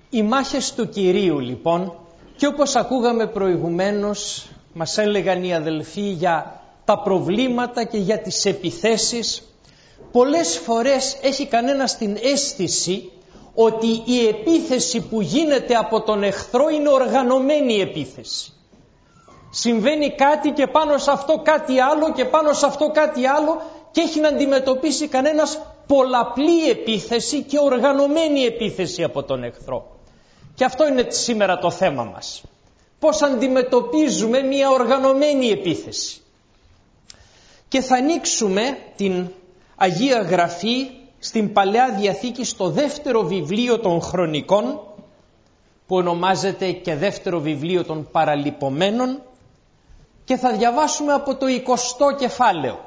Οι μάχες του Κυρίου λοιπόν, και όπως ακούγαμε προηγουμένως, μας έλεγαν οι αδελφοί για τα προβλήματα και για τις επιθέσεις, πολλές φορές έχει κανένας την αίσθηση ότι η επίθεση που γίνεται από τον εχθρό είναι οργανωμένη επίθεση. Συμβαίνει κάτι και πάνω σε αυτό κάτι άλλο και πάνω σε αυτό κάτι άλλο και έχει να αντιμετωπίσει κανένας πολλαπλή επίθεση και οργανωμένη επίθεση από τον εχθρό. Και αυτό είναι σήμερα το θέμα μας. Πώς αντιμετωπίζουμε μια οργανωμένη επίθεση. Και θα ανοίξουμε την Αγία Γραφή στην Παλαιά Διαθήκη στο δεύτερο βιβλίο των Χρονικών, που ονομάζεται και δεύτερο βιβλίο των Παραλυπωμένων, και θα διαβάσουμε από το 20ο κεφάλαιο.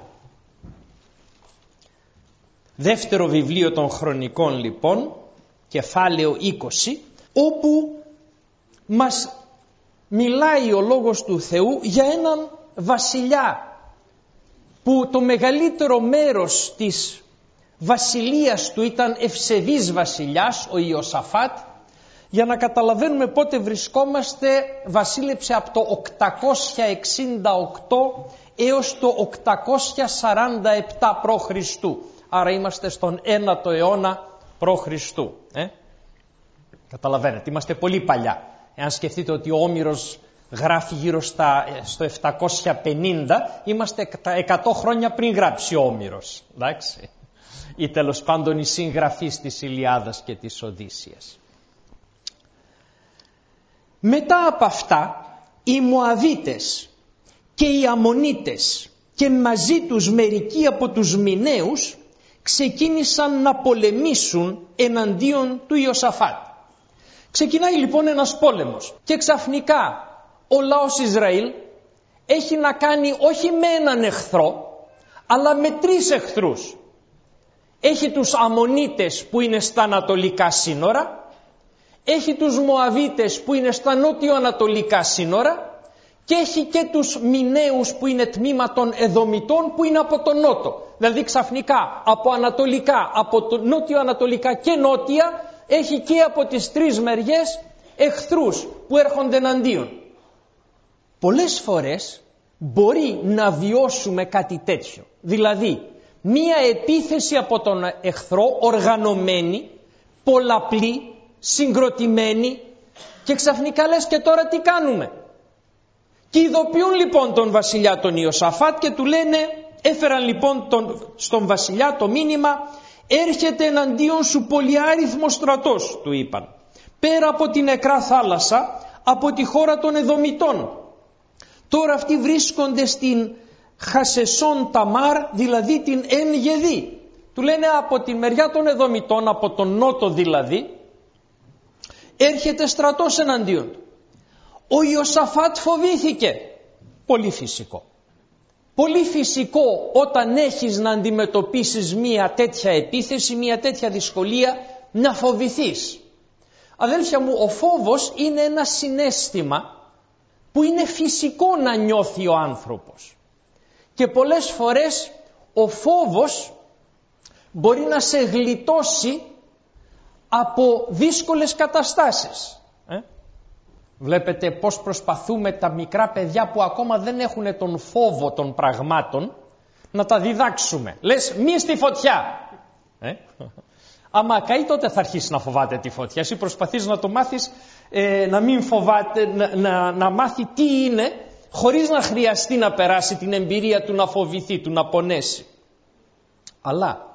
Δεύτερο βιβλίο των Χρονικών λοιπόν, κεφάλαιο 20, όπου μας μιλάει ο Λόγος του Θεού για έναν βασιλιά που το μεγαλύτερο μέρος της βασιλείας του ήταν ευσεβής βασιλιάς, ο Ιωσαφάτ. Για να καταλαβαίνουμε πότε βρισκόμαστε, βασίλεψε από το 868 έως το 847 π.Χ. Άρα είμαστε στον 9ο αιώνα π.Χ. Καταλαβαίνετε, είμαστε πολύ παλιά. Εάν σκεφτείτε ότι ο Όμηρος γράφει γύρω στο 750, είμαστε 100 χρόνια πριν γράψει ο Όμηρος. Εντάξει. Ή τέλος πάντων οι συγγραφείς της Ηλιάδας και της Οδύσσειας. Μετά από αυτά, οι Μωαβίτες και οι Αμμονίτες και μαζί τους μερικοί από τους Μιναίους ξεκίνησαν να πολεμήσουν εναντίον του Ιωσαφάτ. Ξεκινάει λοιπόν ένας πόλεμος και ξαφνικά ο λαός Ισραήλ έχει να κάνει όχι με έναν εχθρό, αλλά με 3 εχθρούς. Έχει τους Αμμονίτες που είναι στα ανατολικά σύνορα, έχει τους Μωαβίτες που είναι στα νότιο-ανατολικά σύνορα και έχει και τους Μιναίους που είναι τμήμα των Εδωμιτών που είναι από τον νότο. Δηλαδή ξαφνικά από ανατολικά, από το νότιο-ανατολικά και νότια έχει και από τις 3 μεριές εχθρούς που έρχονται εναντίον. Πολλές φορές μπορεί να βιώσουμε κάτι τέτοιο. Δηλαδή μία επίθεση από τον εχθρό οργανωμένη, πολλαπλή, συγκροτημένη και ξαφνικά λες και τώρα τι κάνουμε. Και ειδοποιούν λοιπόν τον βασιλιά τον Ιωσαφάτ και του λένε, έφεραν λοιπόν στον βασιλιά το μήνυμα, έρχεται εναντίον σου πολυάριθμος στρατός, του είπαν, πέρα από την νεκρά θάλασσα, από τη χώρα των Εδωμιτών. Τώρα αυτοί βρίσκονται στην Χασεσόν Ταμάρ, δηλαδή την Εν Γεδί. Του λένε από τη μεριά των Εδωμιτών, από τον νότο δηλαδή, έρχεται στρατός εναντίον του. Ο Ιωσαφάτ φοβήθηκε. Πολύ φυσικό. Πολύ φυσικό όταν έχεις να αντιμετωπίσεις μία τέτοια επίθεση, μία τέτοια δυσκολία, να φοβηθείς. Αδέλφια μου, ο φόβος είναι ένα συναίσθημα που είναι φυσικό να νιώθει ο άνθρωπος. Και πολλές φορές ο φόβος μπορεί να σε γλιτώσει από δύσκολες καταστάσεις. Βλέπετε πώς προσπαθούμε τα μικρά παιδιά που ακόμα δεν έχουν τον φόβο των πραγμάτων να τα διδάξουμε. Λες μη στη φωτιά. Άμα καεί τότε θα αρχίσει να φοβάται τη φωτιά. Εσύ προσπαθείς να το μάθεις να μην φοβάται, να μάθει τι είναι χωρίς να χρειαστεί να περάσει την εμπειρία του να φοβηθεί, του να πονέσει. Αλλά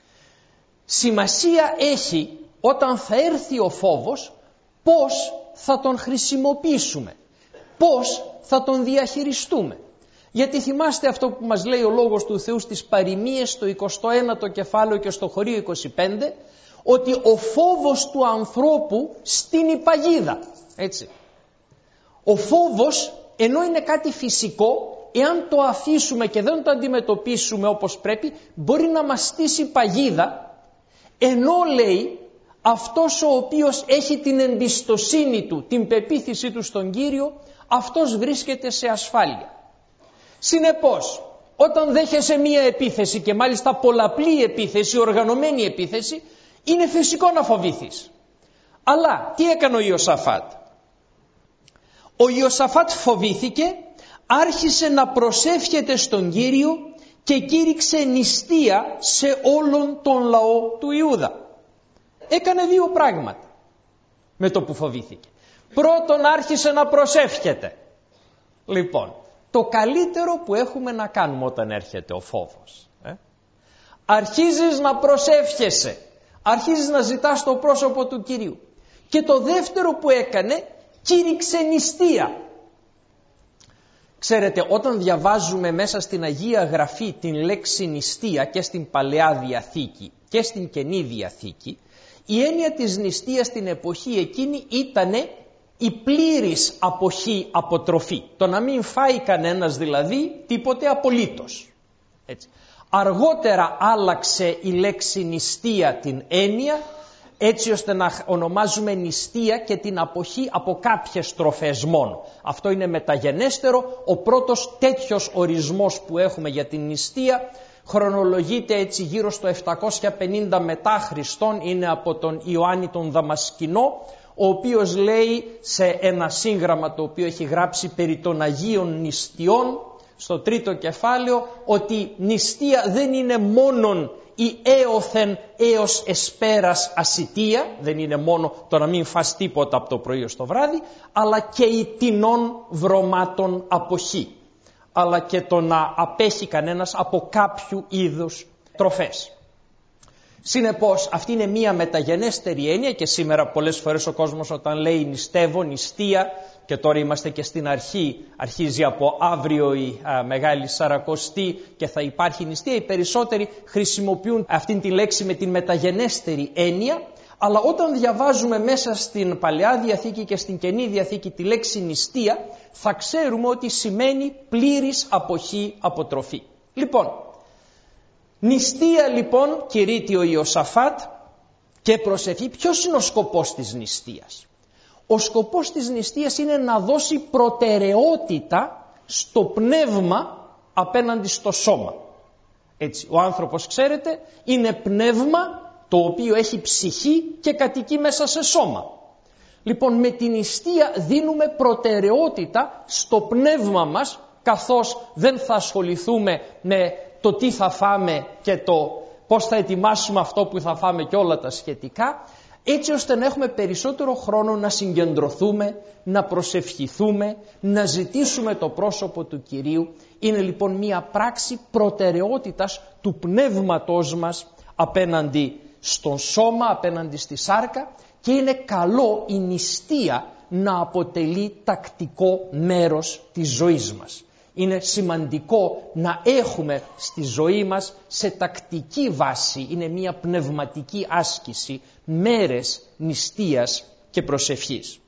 σημασία έχει όταν θα έρθει ο φόβος πώς θα τον χρησιμοποιήσουμε, πώς θα τον διαχειριστούμε. Γιατί θυμάστε αυτό που μας λέει ο Λόγος του Θεού στις Παροιμίες στο 21ο κεφάλαιο και στο χωρίο 25, ότι ο φόβος του ανθρώπου στείνει παγίδα. Έτσι. Ο φόβος, ενώ είναι κάτι φυσικό, εάν το αφήσουμε και δεν το αντιμετωπίσουμε όπως πρέπει, μπορεί να μας στήσει παγίδα, ενώ λέει αυτός ο οποίος έχει την εμπιστοσύνη του, την πεποίθησή του στον Κύριο, αυτός βρίσκεται σε ασφάλεια. Συνεπώς, όταν δέχεσαι μία επίθεση και μάλιστα πολλαπλή επίθεση, οργανωμένη επίθεση, είναι φυσικό να φοβηθείς. Αλλά τι έκανε ο Ιωσαφάτ? Ο Ιωσαφάτ φοβήθηκε, άρχισε να προσεύχεται στον Κύριο και κήρυξε νηστεία σε όλον τον λαό του Ιούδα. Έκανε δύο πράγματα με το που φοβήθηκε. Πρώτον, άρχισε να προσεύχεται. Λοιπόν, το καλύτερο που έχουμε να κάνουμε όταν έρχεται ο φόβος, αρχίζεις να προσεύχεσαι, αρχίζεις να ζητάς το πρόσωπο του Κυρίου. Και το δεύτερο που έκανε, κήρυξε νηστεία. Ξέρετε, όταν διαβάζουμε μέσα στην Αγία Γραφή την λέξη νηστεία και στην Παλαιά Διαθήκη και στην Καινή Διαθήκη, η έννοια της νηστείας στην εποχή εκείνη ήτανε η πλήρης αποχή από τροφή. Το να μην φάει κανένας δηλαδή τίποτε απολύτως. Έτσι. Αργότερα άλλαξε η λέξη νηστεία την έννοια, έτσι ώστε να ονομάζουμε νηστεία και την αποχή από κάποιες τροφές μόνο. Αυτό είναι μεταγενέστερο. Ο πρώτος τέτοιος ορισμός που έχουμε για την νηστεία χρονολογείται έτσι γύρω στο 750 μετά Χριστόν, είναι από τον Ιωάννη τον Δαμασκηνό, ο οποίος λέει σε ένα σύγγραμμα το οποίο έχει γράψει περί των Αγίων Νηστιών, στο 3ο κεφάλαιο, ότι νηστεία δεν είναι μόνον η έωθεν έως εσπέρας ασιτεία, δεν είναι μόνο το να μην φας τίποτα από το πρωί ως το βράδυ, αλλά και η τινών βρωμάτων αποχή, αλλά και το να απέχει κανένας από κάποιου είδους τροφές. Συνεπώς αυτή είναι μία μεταγενέστερη έννοια και σήμερα πολλές φορές ο κόσμος όταν λέει νηστεύω, νηστεία, και τώρα είμαστε και στην αρχή, αρχίζει από αύριο η Μεγάλη Σαρακοστή και θα υπάρχει νηστεία, οι περισσότεροι χρησιμοποιούν αυτήν τη λέξη με την μεταγενέστερη έννοια, αλλά όταν διαβάζουμε μέσα στην Παλαιά Διαθήκη και στην Καινή Διαθήκη τη λέξη νηστεία, θα ξέρουμε ότι σημαίνει πλήρης αποχή από τροφή. Λοιπόν, νηστεία λοιπόν κηρύττει ο Ιωσαφάτ και προσευχή. Ποιος είναι ο σκοπός της νηστείας? Ο σκοπός της νηστείας είναι να δώσει προτεραιότητα στο πνεύμα απέναντι στο σώμα. Έτσι, ο άνθρωπος, ξέρετε, είναι πνεύμα το οποίο έχει ψυχή και κατοικεί μέσα σε σώμα. Λοιπόν, με την νηστεία δίνουμε προτεραιότητα στο πνεύμα μας, καθώς δεν θα ασχοληθούμε με το τι θα φάμε και το πώς θα ετοιμάσουμε αυτό που θα φάμε και όλα τα σχετικά, έτσι ώστε να έχουμε περισσότερο χρόνο να συγκεντρωθούμε, να προσευχηθούμε, να ζητήσουμε το πρόσωπο του Κυρίου. Είναι λοιπόν μία πράξη προτεραιότητας του πνεύματός μας απέναντι στο σώμα, απέναντι στη σάρκα, και είναι καλό η νηστεία να αποτελεί τακτικό μέρος της ζωής μας. Είναι σημαντικό να έχουμε στη ζωή μας σε τακτική βάση, είναι μια πνευματική άσκηση, μέρες νηστείας και προσευχής.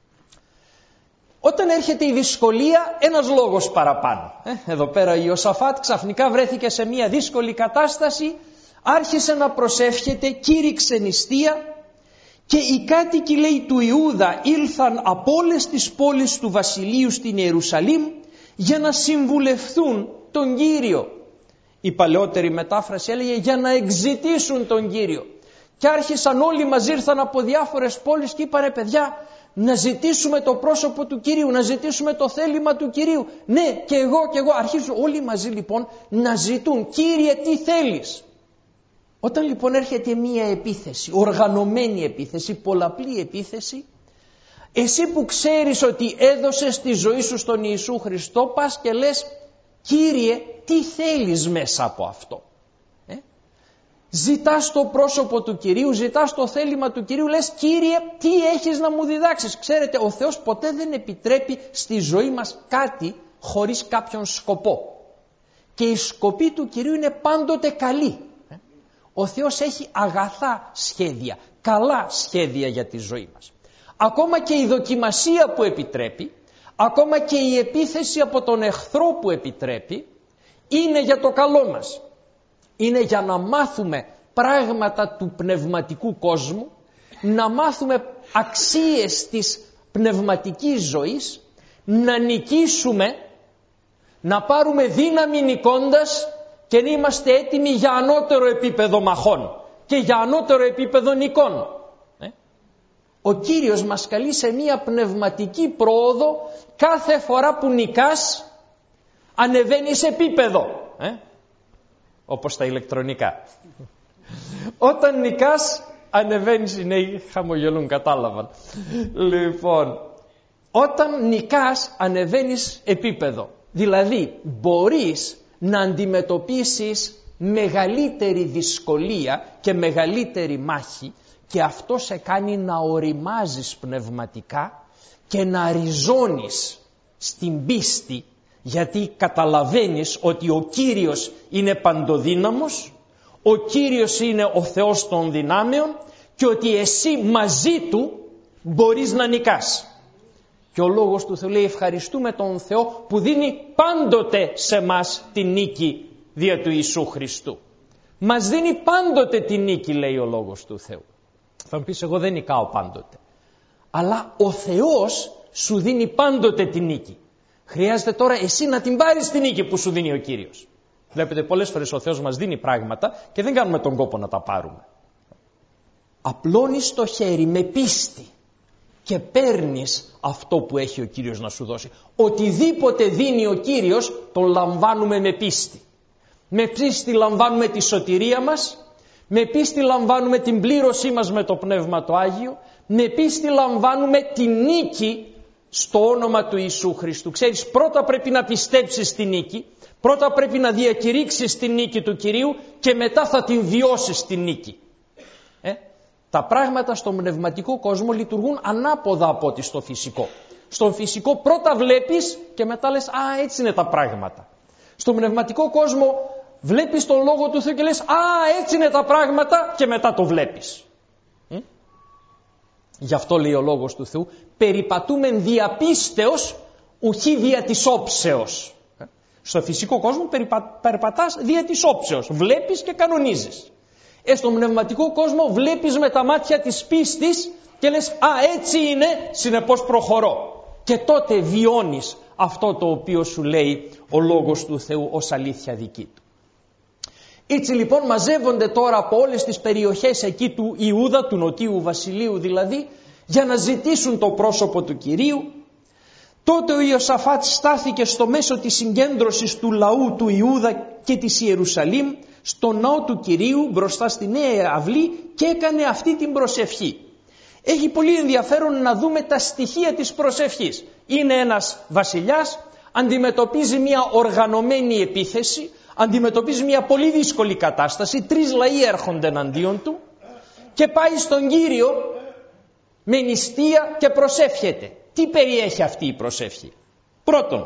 Όταν έρχεται η δυσκολία, ένας λόγος παραπάνω. Εδώ πέρα ο Ιωσαφάτ ξαφνικά βρέθηκε σε μια δύσκολη κατάσταση, άρχισε να προσεύχεται, κήρυξε νηστεία και οι κάτοικοι, λέει, του Ιούδα ήλθαν από όλες τις πόλεις του βασιλείου στην Ιερουσαλήμ για να συμβουλευθούν τον Κύριο. Η παλαιότερη μετάφραση έλεγε για να εξητήσουν τον Κύριο. Και άρχισαν όλοι μαζί, ήρθαν από διάφορες πόλεις και είπανε, παιδιά, να ζητήσουμε το πρόσωπο του Κυρίου, να ζητήσουμε το θέλημα του Κυρίου. Ναι, και εγώ. Αρχίζουν όλοι μαζί λοιπόν να ζητούν, Κύριε, τι θέλεις? Όταν λοιπόν έρχεται μία επίθεση, οργανωμένη επίθεση, πολλαπλή επίθεση, εσύ που ξέρεις ότι έδωσες τη ζωή σου στον Ιησού Χριστό, πας και λες, Κύριε, τι θέλεις μέσα από αυτό? Ζητάς το πρόσωπο του Κυρίου, ζητάς το θέλημα του Κυρίου, λες, Κύριε, τι έχεις να μου διδάξεις? Ξέρετε, ο Θεός ποτέ δεν επιτρέπει στη ζωή μας κάτι χωρίς κάποιον σκοπό. Και η σκοπή του Κυρίου είναι πάντοτε καλή. Ο Θεός έχει αγαθά σχέδια, καλά σχέδια για τη ζωή μας. Ακόμα και η δοκιμασία που επιτρέπει, ακόμα και η επίθεση από τον εχθρό που επιτρέπει, είναι για το καλό μας. Είναι για να μάθουμε πράγματα του πνευματικού κόσμου, να μάθουμε αξίες της πνευματικής ζωής, να νικήσουμε, να πάρουμε δύναμη νικώντας και να είμαστε έτοιμοι για ανώτερο επίπεδο μαχών και για ανώτερο επίπεδο νικών. Ο Κύριος μας καλεί σε μία πνευματική πρόοδο. Κάθε φορά που νικάς ανεβαίνει σε επίπεδο, όπως τα ηλεκτρονικά. Όταν νικάς ανεβαίνεις, οι νέοι χαμογελούν, κατάλαβαν. Λοιπόν, όταν νικάς ανεβαίνεις επίπεδο. Δηλαδή μπορείς να αντιμετωπίσεις μεγαλύτερη δυσκολία και μεγαλύτερη μάχη, και αυτό σε κάνει να οριμάζεις πνευματικά και να ριζώνεις στην πίστη, γιατί καταλαβαίνεις ότι ο Κύριος είναι παντοδύναμος, ο Κύριος είναι ο Θεός των δυνάμεων και ότι εσύ μαζί Του μπορείς να νικάς. Και ο Λόγος του Θεού λέει: ευχαριστούμε τον Θεό που δίνει πάντοτε σε μας τη νίκη δια του Ιησού Χριστού. Μας δίνει πάντοτε τη νίκη, λέει ο Λόγος του Θεού. Θα μου πεις, εγώ δεν νικάω πάντοτε. Αλλά ο Θεός σου δίνει πάντοτε τη νίκη. Χρειάζεται τώρα εσύ να την πάρεις τη νίκη που σου δίνει ο Κύριος. Βλέπετε, πολλές φορές ο Θεός μας δίνει πράγματα και δεν κάνουμε τον κόπο να τα πάρουμε. Απλώνεις το χέρι με πίστη και παίρνεις αυτό που έχει ο Κύριος να σου δώσει. Οτιδήποτε δίνει ο Κύριος τον λαμβάνουμε με πίστη. Με πίστη λαμβάνουμε τη σωτηρία μας, με πίστη λαμβάνουμε την πλήρωσή μας με το Πνεύμα το Άγιο, με πίστη λαμβάνουμε τη νίκη στο όνομα του Ιησού Χριστού. Ξέρεις, πρώτα πρέπει να πιστέψεις τη νίκη, πρώτα πρέπει να διακηρύξεις τη νίκη του Κυρίου και μετά θα την βιώσεις τη νίκη. Τα πράγματα στον πνευματικό κόσμο λειτουργούν ανάποδα από ό,τι στο φυσικό. Στον φυσικό πρώτα βλέπεις και μετά λες, α, έτσι είναι τα πράγματα. Στον πνευματικό κόσμο βλέπεις τον Λόγο του Θεού και λες, α, έτσι είναι τα πράγματα, και μετά το βλέπεις. Γι' αυτό λέει ο Λόγος του Θεού: περιπατούμεν διαπίστεως ουχή δια της όψεως. Στο φυσικό κόσμο περπατάς δια της όψεως. Βλέπεις και κανονίζεις. Στον πνευματικό κόσμο βλέπεις με τα μάτια της πίστης και λες, α, έτσι είναι, συνεπώς προχωρώ. Και τότε βιώνεις αυτό το οποίο σου λέει ο Λόγος του Θεού ως αλήθεια δική του. Έτσι λοιπόν μαζεύονται τώρα από όλες τις περιοχές εκεί του Ιούδα, του Νοτίου Βασιλείου δηλαδή, για να ζητήσουν το πρόσωπο του Κυρίου. Τότε ο Ιωσαφάτ στάθηκε στο μέσο της συγκέντρωσης του λαού του Ιούδα και της Ιερουσαλήμ, στο ναό του Κυρίου μπροστά στη Νέα Αυλή, και έκανε αυτή την προσευχή. Έχει πολύ ενδιαφέρον να δούμε τα στοιχεία της προσευχής. Είναι ένας βασιλιάς, αντιμετωπίζει μια οργανωμένη επίθεση, αντιμετωπίζει μια πολύ δύσκολη κατάσταση, 3 λαοί έρχονται εναντίον του και πάει στον Κύριο με νηστεία και προσεύχεται. Τι περιέχει αυτή η προσεύχη? Πρώτον,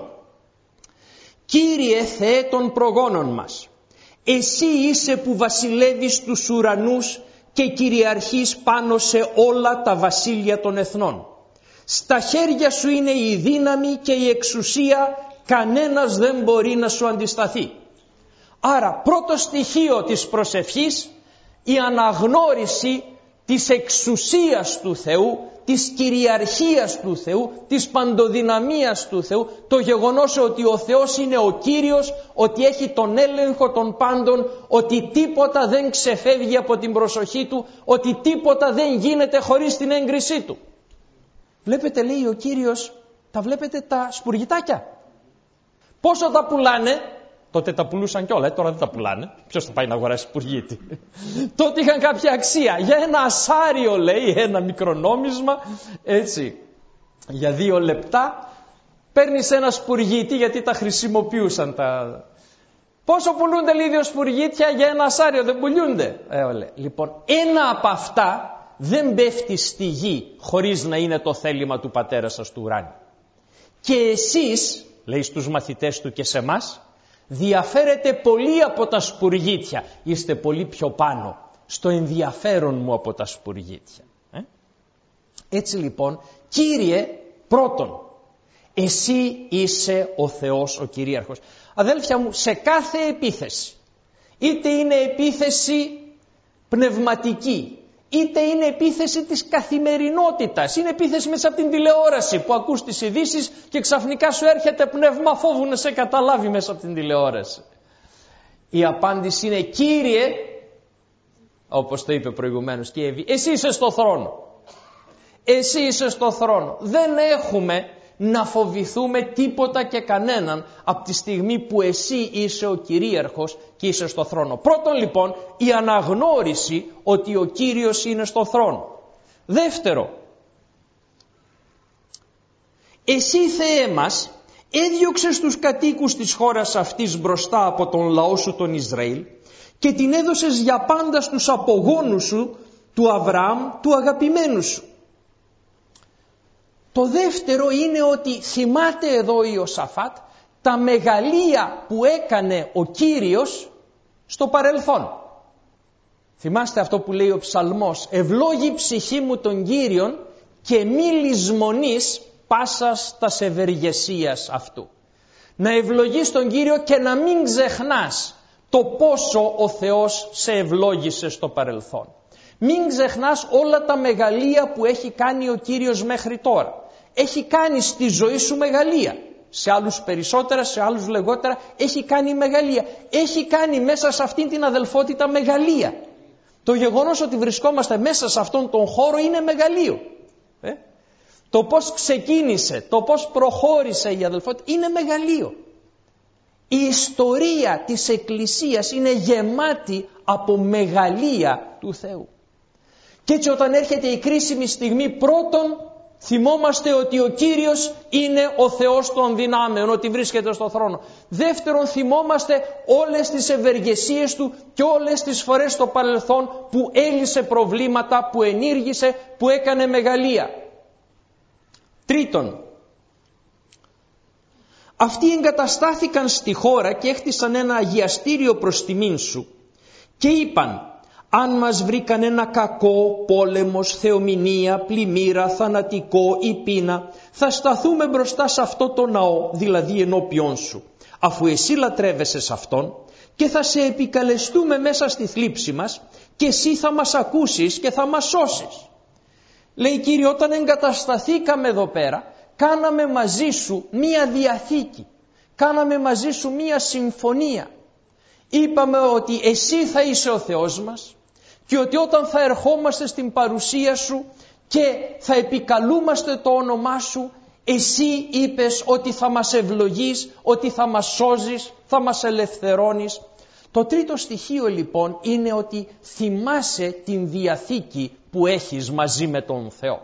Κύριε Θεέ των προγόνων μας, εσύ είσαι που βασιλεύεις τους ουρανούς και κυριαρχείς πάνω σε όλα τα βασίλεια των εθνών. Στα χέρια σου είναι η δύναμη και η εξουσία, κανένας δεν μπορεί να σου αντισταθεί. Άρα πρώτο στοιχείο της προσευχής, η αναγνώριση της εξουσίας του Θεού, της κυριαρχίας του Θεού, της παντοδυναμίας του Θεού, το γεγονός ότι ο Θεός είναι ο Κύριος, ότι έχει τον έλεγχο των πάντων, ότι τίποτα δεν ξεφεύγει από την προσοχή του, ότι τίποτα δεν γίνεται χωρίς την έγκρισή του. Βλέπετε, λέει ο Κύριος, τα βλέπετε τα σπουργητάκια? Πόσο τα πουλάνε? Τότε τα πουλούσαν κιόλα, τώρα δεν τα πουλάνε. Ποιος θα πάει να αγοράσει σπουργίτη? Τότε είχαν κάποια αξία. Για ένα ασάριο, λέει, ένα μικρό νόμισμα, έτσι, για 2 λεπτά παίρνεις ένα σπουργίτη, γιατί τα χρησιμοποιούσαν τα... Πόσο πουλούνται, λέει, 2 σπουργίτια για ένα ασάριο? Δεν πουλούνται. Λοιπόν, ένα από αυτά δεν πέφτει στη γη χωρίς να είναι το θέλημα του Πατέρα σας του ουράνιου. Και εσείς, λέει στους μαθητές του και σε εμάς, διαφέρετε πολύ από τα σπουργίτια. Είστε πολύ πιο πάνω στο ενδιαφέρον μου από τα σπουργίτια. Έτσι λοιπόν, Κύριε, πρώτον, εσύ είσαι ο Θεός, ο κυρίαρχος. Αδέλφια μου, σε κάθε επίθεση, είτε είναι επίθεση πνευματική, είτε είναι επίθεση της καθημερινότητας, είναι επίθεση μέσα από την τηλεόραση που ακούς τις ειδήσεις και ξαφνικά σου έρχεται πνεύμα φόβου να σε καταλάβει μέσα από την τηλεόραση. Η απάντηση είναι, Κύριε, όπως το είπε προηγουμένως και η Εύη, εσύ είσαι στο θρόνο. εσύ είσαι στο θρόνο. Δεν έχουμε να φοβηθούμε τίποτα και κανέναν από τη στιγμή που εσύ είσαι ο κυρίαρχος και είσαι στο θρόνο. Πρώτον λοιπόν η αναγνώριση ότι ο Κύριος είναι στο θρόνο. Δεύτερο, εσύ Θεέ μας έδιωξες τους κατοίκους της χώρας αυτής μπροστά από τον λαό σου τον Ισραήλ και την έδωσες για πάντα στους απογόνους σου του Αβραάμ, του αγαπημένου σου. Το δεύτερο είναι ότι θυμάται εδώ ο Ιωσαφάτ τα μεγαλεία που έκανε ο Κύριος στο παρελθόν. Θυμάστε αυτό που λέει ο ψαλμός, ευλόγη ψυχή μου τον Κύριον και μη λησμονείς πάσας τας ευεργεσίας αυτού. Να ευλογείς τον Κύριο και να μην ξεχνάς το πόσο ο Θεός σε ευλόγησε στο παρελθόν. Μην ξεχνάς όλα τα μεγαλεία που έχει κάνει ο Κύριος μέχρι τώρα. Έχει κάνει στη ζωή σου μεγαλεία. Σε άλλους περισσότερα, σε άλλους λιγότερα. Έχει κάνει μεγαλεία. Έχει κάνει μέσα σε αυτήν την αδελφότητα μεγαλεία. Το γεγονός ότι βρισκόμαστε μέσα σε αυτόν τον χώρο είναι μεγαλείο. Το πώς ξεκίνησε, το πώς προχώρησε η αδελφότητα είναι μεγαλείο. Η ιστορία της Εκκλησίας είναι γεμάτη από μεγαλεία του Θεού. Και έτσι όταν έρχεται η κρίσιμη στιγμή, πρώτον θυμόμαστε ότι ο Κύριος είναι ο Θεός των δυνάμεων, ότι βρίσκεται στο θρόνο. Δεύτερον θυμόμαστε όλες τις ευεργεσίες Του και όλες τις φορές στο παρελθόν που έλυσε προβλήματα, που ενήργησε, που έκανε μεγαλεία. Τρίτον, αυτοί εγκαταστάθηκαν στη χώρα και έχτισαν ένα αγιαστήριο προς τιμήν σου και είπαν, αν μας βρει κανένα κακό, πόλεμος, θεομηνία, πλημμύρα, θανατικό ή πείνα, θα σταθούμε μπροστά σε αυτό το ναό, δηλαδή ενώπιόν σου, αφού εσύ λατρεύεσαι σε αυτόν και θα σε επικαλεστούμε μέσα στη θλίψη μας και εσύ θα μας ακούσεις και θα μας σώσεις. Λέει Κύριε, όταν εγκατασταθήκαμε εδώ πέρα, κάναμε μαζί σου μία διαθήκη, κάναμε μαζί σου μία συμφωνία. Είπαμε ότι εσύ θα είσαι ο Θεός μας και ότι όταν θα ερχόμαστε στην παρουσία σου και θα επικαλούμαστε το όνομά σου, εσύ είπες ότι θα μας ευλογείς, ότι θα μας σώζεις, θα μας ελευθερώνεις. Το τρίτο στοιχείο λοιπόν είναι ότι θυμάσαι την διαθήκη που έχεις μαζί με τον Θεό.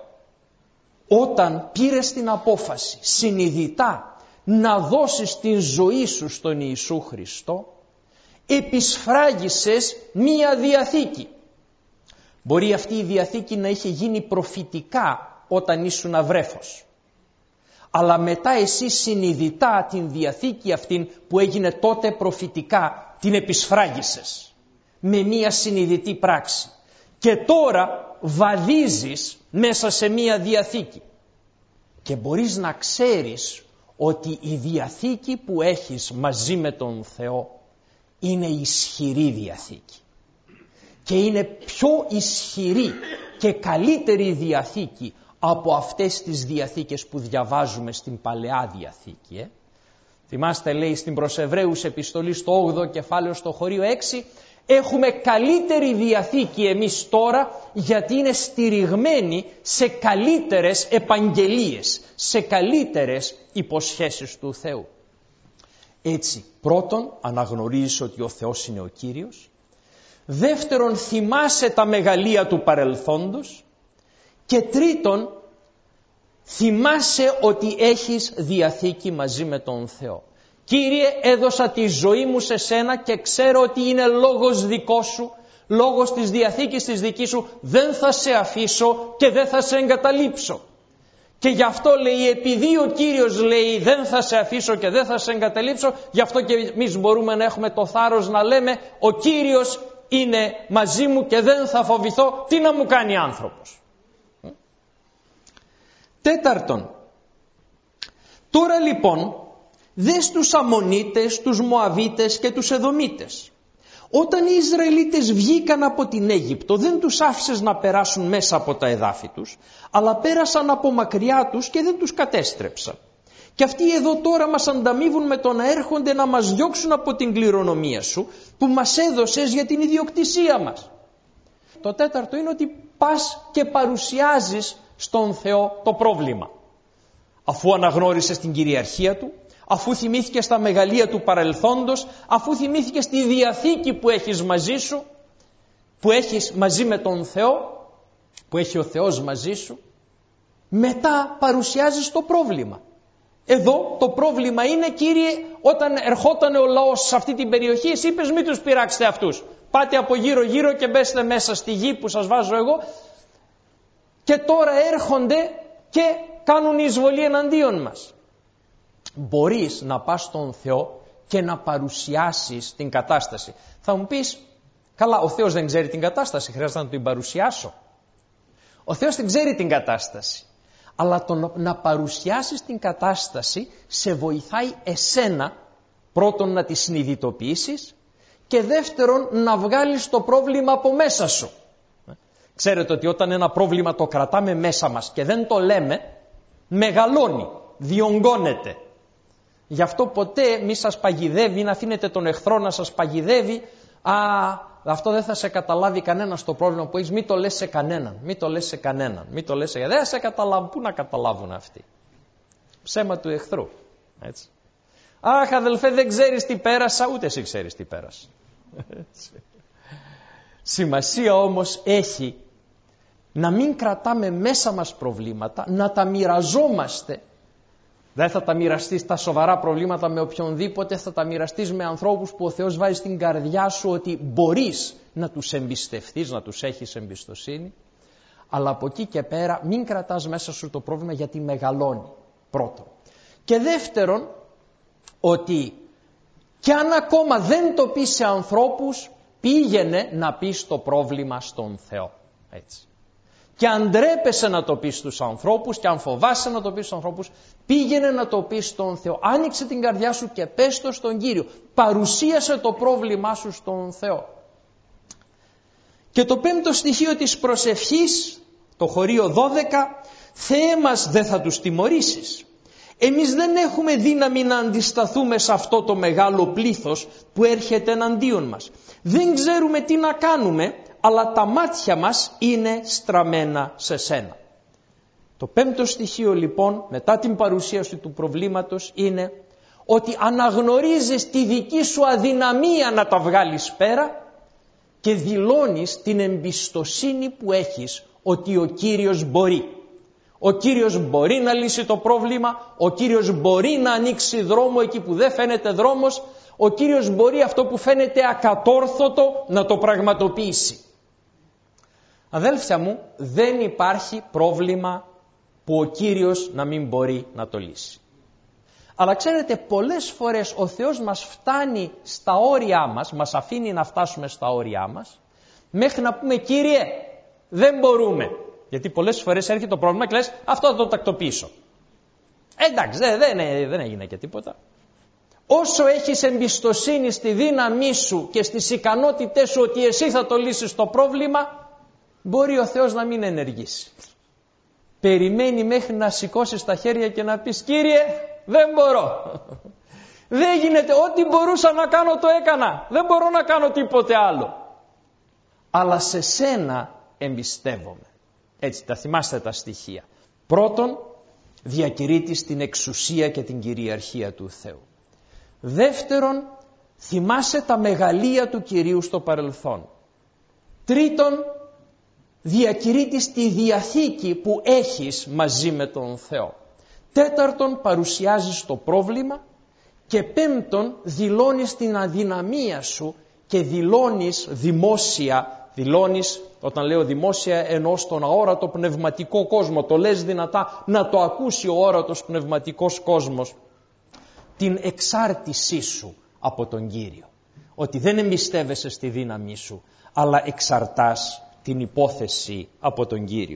Όταν πήρες την απόφαση συνειδητά να δώσεις την ζωή σου στον Ιησού Χριστό, επισφράγισες μία διαθήκη. Μπορεί αυτή η διαθήκη να είχε γίνει προφητικά όταν ήσουν βρέφος. Αλλά μετά εσύ συνειδητά την διαθήκη αυτήν που έγινε τότε προφητικά την επισφράγισες με μία συνειδητή πράξη. Και τώρα βαδίζεις μέσα σε μία διαθήκη. Και μπορείς να ξέρεις ότι η διαθήκη που έχεις μαζί με τον Θεό είναι ισχυρή διαθήκη. Και είναι πιο ισχυρή και καλύτερη διαθήκη από αυτές τις διαθήκες που διαβάζουμε στην Παλαιά Διαθήκη. Θυμάστε, λέει στην προς Εβραίους επιστολή στο 8ο κεφάλαιο στο χωρίο 6, έχουμε καλύτερη διαθήκη εμείς τώρα γιατί είναι στηριγμένη σε καλύτερες επαγγελίες, σε καλύτερες υποσχέσεις του Θεού. Έτσι, πρώτον αναγνωρίζεις ότι ο Θεός είναι ο Κύριος. Δεύτερον, θυμάσαι τα μεγαλεία του παρελθόντος. Και τρίτον, θυμάσαι ότι έχεις διαθήκη μαζί με τον Θεό. Κύριε, έδωσα τη ζωή μου σε σένα και ξέρω ότι είναι λόγος δικός σου, λόγος της διαθήκης της δικής σου, δεν θα σε αφήσω και δεν θα σε εγκαταλείψω. Και γι' αυτό λέει, επειδή ο Κύριος λέει δεν θα σε αφήσω και δεν θα σε εγκαταλείψω, γι' αυτό και εμείς μπορούμε να έχουμε το θάρρος να λέμε ο Κύριος είναι μαζί μου και δεν θα φοβηθώ, τι να μου κάνει άνθρωπος. Τέταρτον, τώρα λοιπόν δες τους Αμμονίτες, τους Μωαβίτες και τους Εδωμίτες. Όταν οι Ισραηλίτες βγήκαν από την Αίγυπτο δεν τους άφησες να περάσουν μέσα από τα εδάφη τους, αλλά πέρασαν από μακριά τους και δεν τους κατέστρεψαν. Και αυτοί εδώ τώρα μας ανταμείβουν με το να έρχονται να μας διώξουν από την κληρονομία σου που μας έδωσες για την ιδιοκτησία μας. Το τέταρτο είναι ότι πας και παρουσιάζεις στον Θεό το πρόβλημα. Αφού αναγνώρισες την κυριαρχία Του, αφού θυμήθηκες τα μεγαλεία του παρελθόντος, αφού θυμήθηκες τη διαθήκη που έχεις μαζί σου, που έχεις μαζί με τον Θεό, που έχει ο Θεός μαζί σου, μετά παρουσιάζεις το πρόβλημα. Εδώ το πρόβλημα είναι, Κύριε, όταν ερχόταν ο λαός σε αυτή την περιοχή, εσύ είπες μην τους πειράξετε αυτούς. Πάτε από γύρω γύρω και μπέστε μέσα στη γη που σας βάζω εγώ, και τώρα έρχονται και κάνουν εισβολή εναντίον μας. Μπορείς να πας στον Θεό και να παρουσιάσεις την κατάσταση. Θα μου πεις, καλά, ο Θεός δεν ξέρει την κατάσταση, χρειάζεται να την παρουσιάσω. Ο Θεός δεν ξέρει την κατάσταση. Αλλά το να παρουσιάσεις την κατάσταση σε βοηθάει εσένα, πρώτον να τη συνειδητοποιήσεις και δεύτερον να βγάλεις το πρόβλημα από μέσα σου. Ξέρετε ότι όταν ένα πρόβλημα το κρατάμε μέσα μας και δεν το λέμε, μεγαλώνει, διονγκώνεται. Γι' αυτό ποτέ μη σας παγιδεύει, να αφήνετε τον εχθρό να σας παγιδεύει. Αυτό δεν θα σε καταλάβει κανένας το πρόβλημα που έχεις, μην το λες σε κανέναν, μην το λες σε κανέναν, μην το λες σε κανέναν. Δεν σε καταλάβουν, πού να καταλάβουν αυτοί. Ψέμα του εχθρού. Έτσι. Αχ, αδελφέ, δεν ξέρεις τι πέρασα, ούτε εσύ ξέρεις τι πέρασα. Σημασία όμως έχει να μην κρατάμε μέσα μας προβλήματα, να τα μοιραζόμαστε. Δεν θα τα μοιραστείς τα σοβαρά προβλήματα με οποιονδήποτε, θα τα μοιραστείς με ανθρώπους που ο Θεός βάζει στην καρδιά σου ότι μπορείς να τους εμπιστευτείς, να τους έχεις εμπιστοσύνη. Αλλά από εκεί και πέρα μην κρατάς μέσα σου το πρόβλημα, γιατί μεγαλώνει, πρώτον. Και δεύτερον, ότι κι αν ακόμα δεν το πεις σε ανθρώπους, πήγαινε να πεις το πρόβλημα στον Θεό. Έτσι. Και αν ντρέπεσαι να το πεις στους ανθρώπους και αν φοβάσαι να το πεις στους ανθρώπους, πήγαινε να το πεις στον Θεό. Άνοιξε την καρδιά σου και πες το στον Κύριο. Παρουσίασε το πρόβλημά σου στον Θεό. Και το πέμπτο στοιχείο της προσευχής, το χωρίο 12, Θεέ μας, δεν θα τους τιμωρήσεις. Εμείς δεν έχουμε δύναμη να αντισταθούμε σε αυτό το μεγάλο πλήθος που έρχεται εναντίον μας. Δεν ξέρουμε τι να κάνουμε, αλλά τα μάτια μας είναι στραμμένα σε σένα. Το πέμπτο στοιχείο λοιπόν, μετά την παρουσίαση του προβλήματος, είναι ότι αναγνωρίζεις τη δική σου αδυναμία να τα βγάλεις πέρα και δηλώνεις την εμπιστοσύνη που έχεις ότι ο Κύριος μπορεί. Ο Κύριος μπορεί να λύσει το πρόβλημα, ο Κύριος μπορεί να ανοίξει δρόμο εκεί που δεν φαίνεται δρόμος, ο Κύριος μπορεί αυτό που φαίνεται ακατόρθωτο να το πραγματοποιήσει. Αδέλφια μου, δεν υπάρχει πρόβλημα που ο Κύριος να μην μπορεί να το λύσει. Αλλά ξέρετε, πολλές φορές ο Θεός μας φτάνει στα όρια μας, μας αφήνει να φτάσουμε στα όρια μας, μέχρι να πούμε, Κύριε, δεν μπορούμε. Γιατί πολλές φορές έρχεται το πρόβλημα και λες, αυτό θα το τακτοποιήσω. Εντάξει, δεν έγινε και τίποτα. Όσο έχεις εμπιστοσύνη στη δύναμή σου και στις ικανότητές σου ότι εσύ θα το λύσεις το πρόβλημα, μπορεί ο Θεός να μην ενεργήσει. Περιμένει μέχρι να σηκώσεις τα χέρια και να πεις, Κύριε, δεν μπορώ. Δεν γίνεται, ό,τι μπορούσα να κάνω το έκανα. Δεν μπορώ να κάνω τίποτε άλλο. Αλλά σε σένα εμπιστεύομαι. Έτσι, τα θυμάστε τα στοιχεία. Πρώτον, διακηρύττεις την εξουσία και την κυριαρχία του Θεού. Δεύτερον, θυμάσαι τα μεγαλεία του Κυρίου στο παρελθόν. Τρίτον, διακηρύττεις τη διαθήκη που έχεις μαζί με τον Θεό. Τέταρτον, παρουσιάζεις το πρόβλημα. Και πέμπτον, δηλώνεις την αδυναμία σου και δηλώνεις δημόσια, όταν λέω δημόσια εννοώ στον αόρατο πνευματικό κόσμο, το λες δυνατά να το ακούσει ο όρατος πνευματικός κόσμος, την εξάρτησή σου από τον Κύριο. Ότι δεν εμπιστεύεσαι στη δύναμή σου, αλλά εξαρτάς την υπόθεση από τον Κύριο.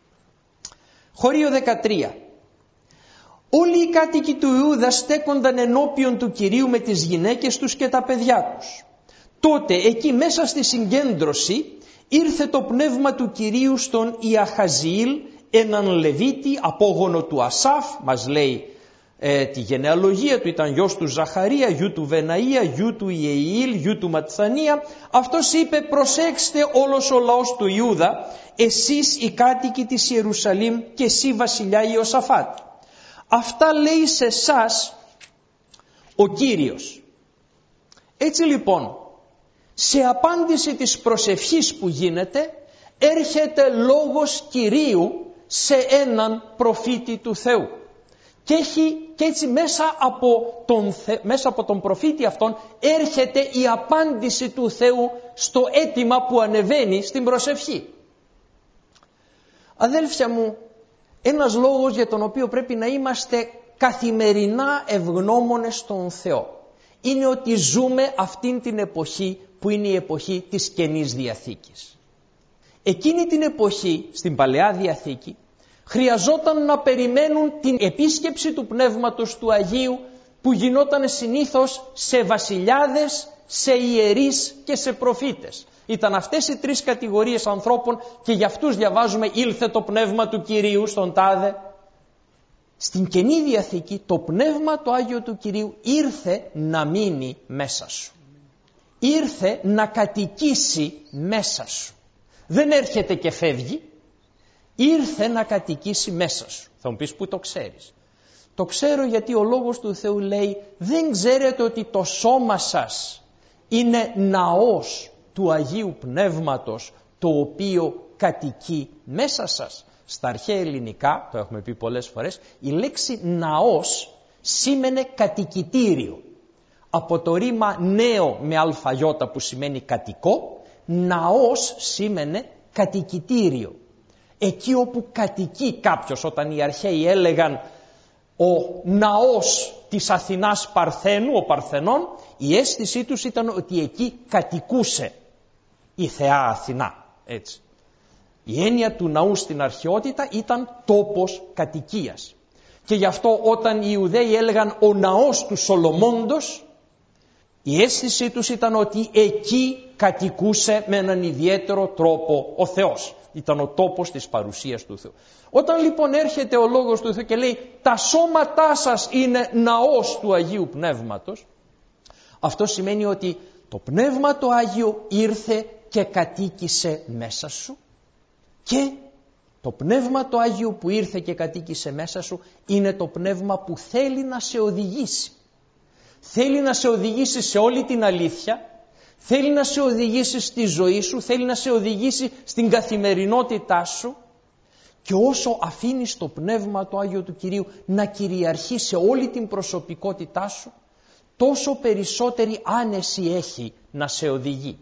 Χωρίο 13. Όλοι οι κάτοικοι του Ιούδα στέκονταν ενώπιον του Κυρίου με τις γυναίκες τους και τα παιδιά τους. Τότε εκεί μέσα στη συγκέντρωση ήρθε το πνεύμα του Κυρίου στον Ιαχαζιήλ, έναν Λεβίτη, απόγονο του Ασάφ, μας λέει τη γενεαλογία του, ήταν γιος του Ζαχαρία, γιου του Βεναΐα, γιου του Ιεήλ, γιου του Ματσανία. Αυτός είπε, προσέξτε όλος ο λαός του Ιούδα, εσείς οι κάτοικοι της Ιερουσαλήμ και εσύ βασιλιά Ιωσαφάτ. Αυτά λέει σε εσάς ο Κύριος. Έτσι λοιπόν, σε απάντηση της προσευχής που γίνεται, έρχεται λόγος Κυρίου σε έναν προφήτη του Θεού. Και έτσι μέσα από τον προφήτη αυτόν έρχεται η απάντηση του Θεού στο αίτημα που ανεβαίνει στην προσευχή. Αδέλφια μου, ένας λόγος για τον οποίο πρέπει να είμαστε καθημερινά ευγνώμονες στον Θεό είναι ότι ζούμε αυτήν την εποχή που είναι η εποχή της Καινής Διαθήκης. Εκείνη την εποχή, στην Παλαιά Διαθήκη, χρειαζόταν να περιμένουν την επίσκεψη του Πνεύματος του Αγίου που γινόταν συνήθως σε βασιλιάδες, σε ιερείς και σε προφήτες. Ήταν αυτές οι τρεις κατηγορίες ανθρώπων και για αυτούς διαβάζουμε «Ήλθε το Πνεύμα του Κυρίου στον τάδε». Στην Καινή Διαθήκη το Πνεύμα το Άγιο του Κυρίου ήρθε να μείνει μέσα σου. Ήρθε να κατοικήσει μέσα σου. Δεν έρχεται και φεύγει. Ήρθε να κατοικήσει μέσα σου. Θα μου πεις, πού το ξέρεις? Το ξέρω γιατί ο Λόγος του Θεού λέει, δεν ξέρετε ότι το σώμα σας είναι ναός του Αγίου Πνεύματος, το οποίο κατοικεί μέσα σας? Στα αρχαία ελληνικά, το έχουμε πει πολλές φορές, η λέξη ναός σήμαινε κατοικητήριο. Από το ρήμα νέο με αλφαγιώτα που σημαίνει κατοικό, ναός σήμαινε κατοικητήριο. Εκεί όπου κατοικεί κάποιος, όταν οι αρχαίοι έλεγαν ο ναός της Αθηνάς Παρθένου, ο Παρθενών, η αίσθησή τους ήταν ότι εκεί κατοικούσε η θεά Αθηνά. Έτσι. Η έννοια του ναού στην αρχαιότητα ήταν τόπος κατοικίας. Και γι' αυτό όταν οι Ιουδαίοι έλεγαν ο ναός του Σολομώντος, η αίσθησή τους ήταν ότι εκεί κατοικούσε με έναν ιδιαίτερο τρόπο ο Θεός. Ήταν ο τόπος της παρουσίας του Θεού. Όταν λοιπόν έρχεται ο Λόγος του Θεού και λέει τα σώματά σας είναι ναός του Αγίου Πνεύματος, αυτό σημαίνει ότι το Πνεύμα το Άγιο ήρθε και κατοίκησε μέσα σου και το Πνεύμα το Άγιο που ήρθε και κατοίκησε μέσα σου είναι το Πνεύμα που θέλει να σε οδηγήσει. Θέλει να σε οδηγήσει σε όλη την αλήθεια, θέλει να σε οδηγήσει στη ζωή σου, θέλει να σε οδηγήσει στην καθημερινότητά σου και όσο αφήνεις το Πνεύμα το Άγιο του Κυρίου να κυριαρχεί σε όλη την προσωπικότητά σου, τόσο περισσότερη άνεση έχει να σε οδηγεί.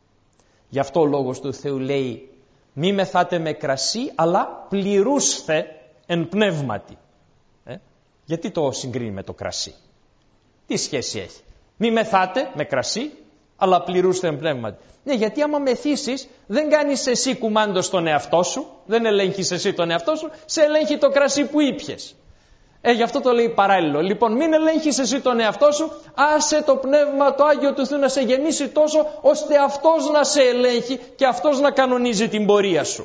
Γι' αυτό ο Λόγος του Θεού λέει μη μεθάτε με κρασί αλλά πληρούσθε εν πνεύματι. Γιατί το συγκρίνει με το κρασί? Τι σχέση έχει? Μη μεθάτε με κρασί αλλά πληρούστε εν πνεύματι. Ναι, γιατί άμα μεθύσεις δεν κάνεις εσύ κουμάντο στον εαυτό σου, δεν ελέγχεις εσύ τον εαυτό σου, σε ελέγχει το κρασί που ήπιες. Γι' αυτό το λέει παράλληλο. Λοιπόν, μην ελέγχεις εσύ τον εαυτό σου, άσε το Πνεύμα το Άγιο του Θεού να σε γεμίσει τόσο, ώστε αυτός να σε ελέγχει και αυτός να κανονίζει την πορεία σου.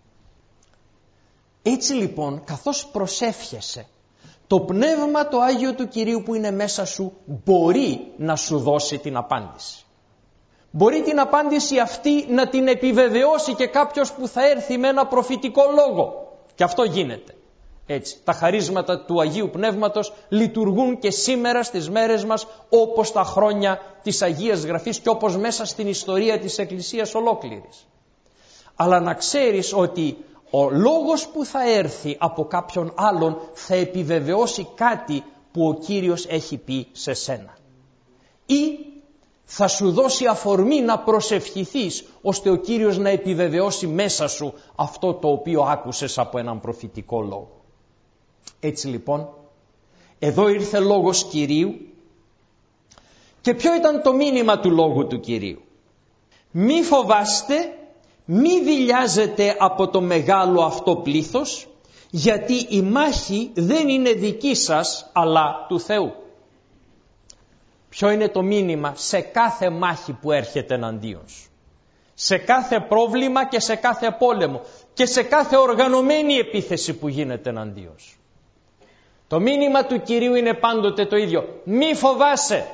Έτσι λοιπόν, καθώς προσεύχεσαι, το Πνεύμα το Άγιο του Κυρίου που είναι μέσα σου μπορεί να σου δώσει την απάντηση. Μπορεί την απάντηση αυτή να την επιβεβαιώσει και κάποιος που θα έρθει με ένα προφητικό λόγο. Και αυτό γίνεται. Έτσι, τα χαρίσματα του Αγίου Πνεύματος λειτουργούν και σήμερα στις μέρες μας όπως τα χρόνια της Αγίας Γραφής και όπως μέσα στην ιστορία της Εκκλησίας ολόκληρης. Αλλά να ξέρεις ότι ο λόγος που θα έρθει από κάποιον άλλον θα επιβεβαιώσει κάτι που ο Κύριος έχει πει σε σένα. Ή θα σου δώσει αφορμή να προσευχηθείς ώστε ο Κύριος να επιβεβαιώσει μέσα σου αυτό το οποίο άκουσες από έναν προφητικό λόγο. Έτσι λοιπόν, εδώ ήρθε λόγος Κυρίου και ποιο ήταν το μήνυμα του λόγου του Κυρίου? Μη φοβάστε, μη δειλιάζετε από το μεγάλο αυτό πλήθος, γιατί η μάχη δεν είναι δική σας αλλά του Θεού. Ποιο είναι το μήνυμα σε κάθε μάχη που έρχεται εναντίον σου? Σε κάθε πρόβλημα και σε κάθε πόλεμο και σε κάθε οργανωμένη επίθεση που γίνεται εναντίον σου. Το μήνυμα του Κυρίου είναι πάντοτε το ίδιο. Μη φοβάσαι.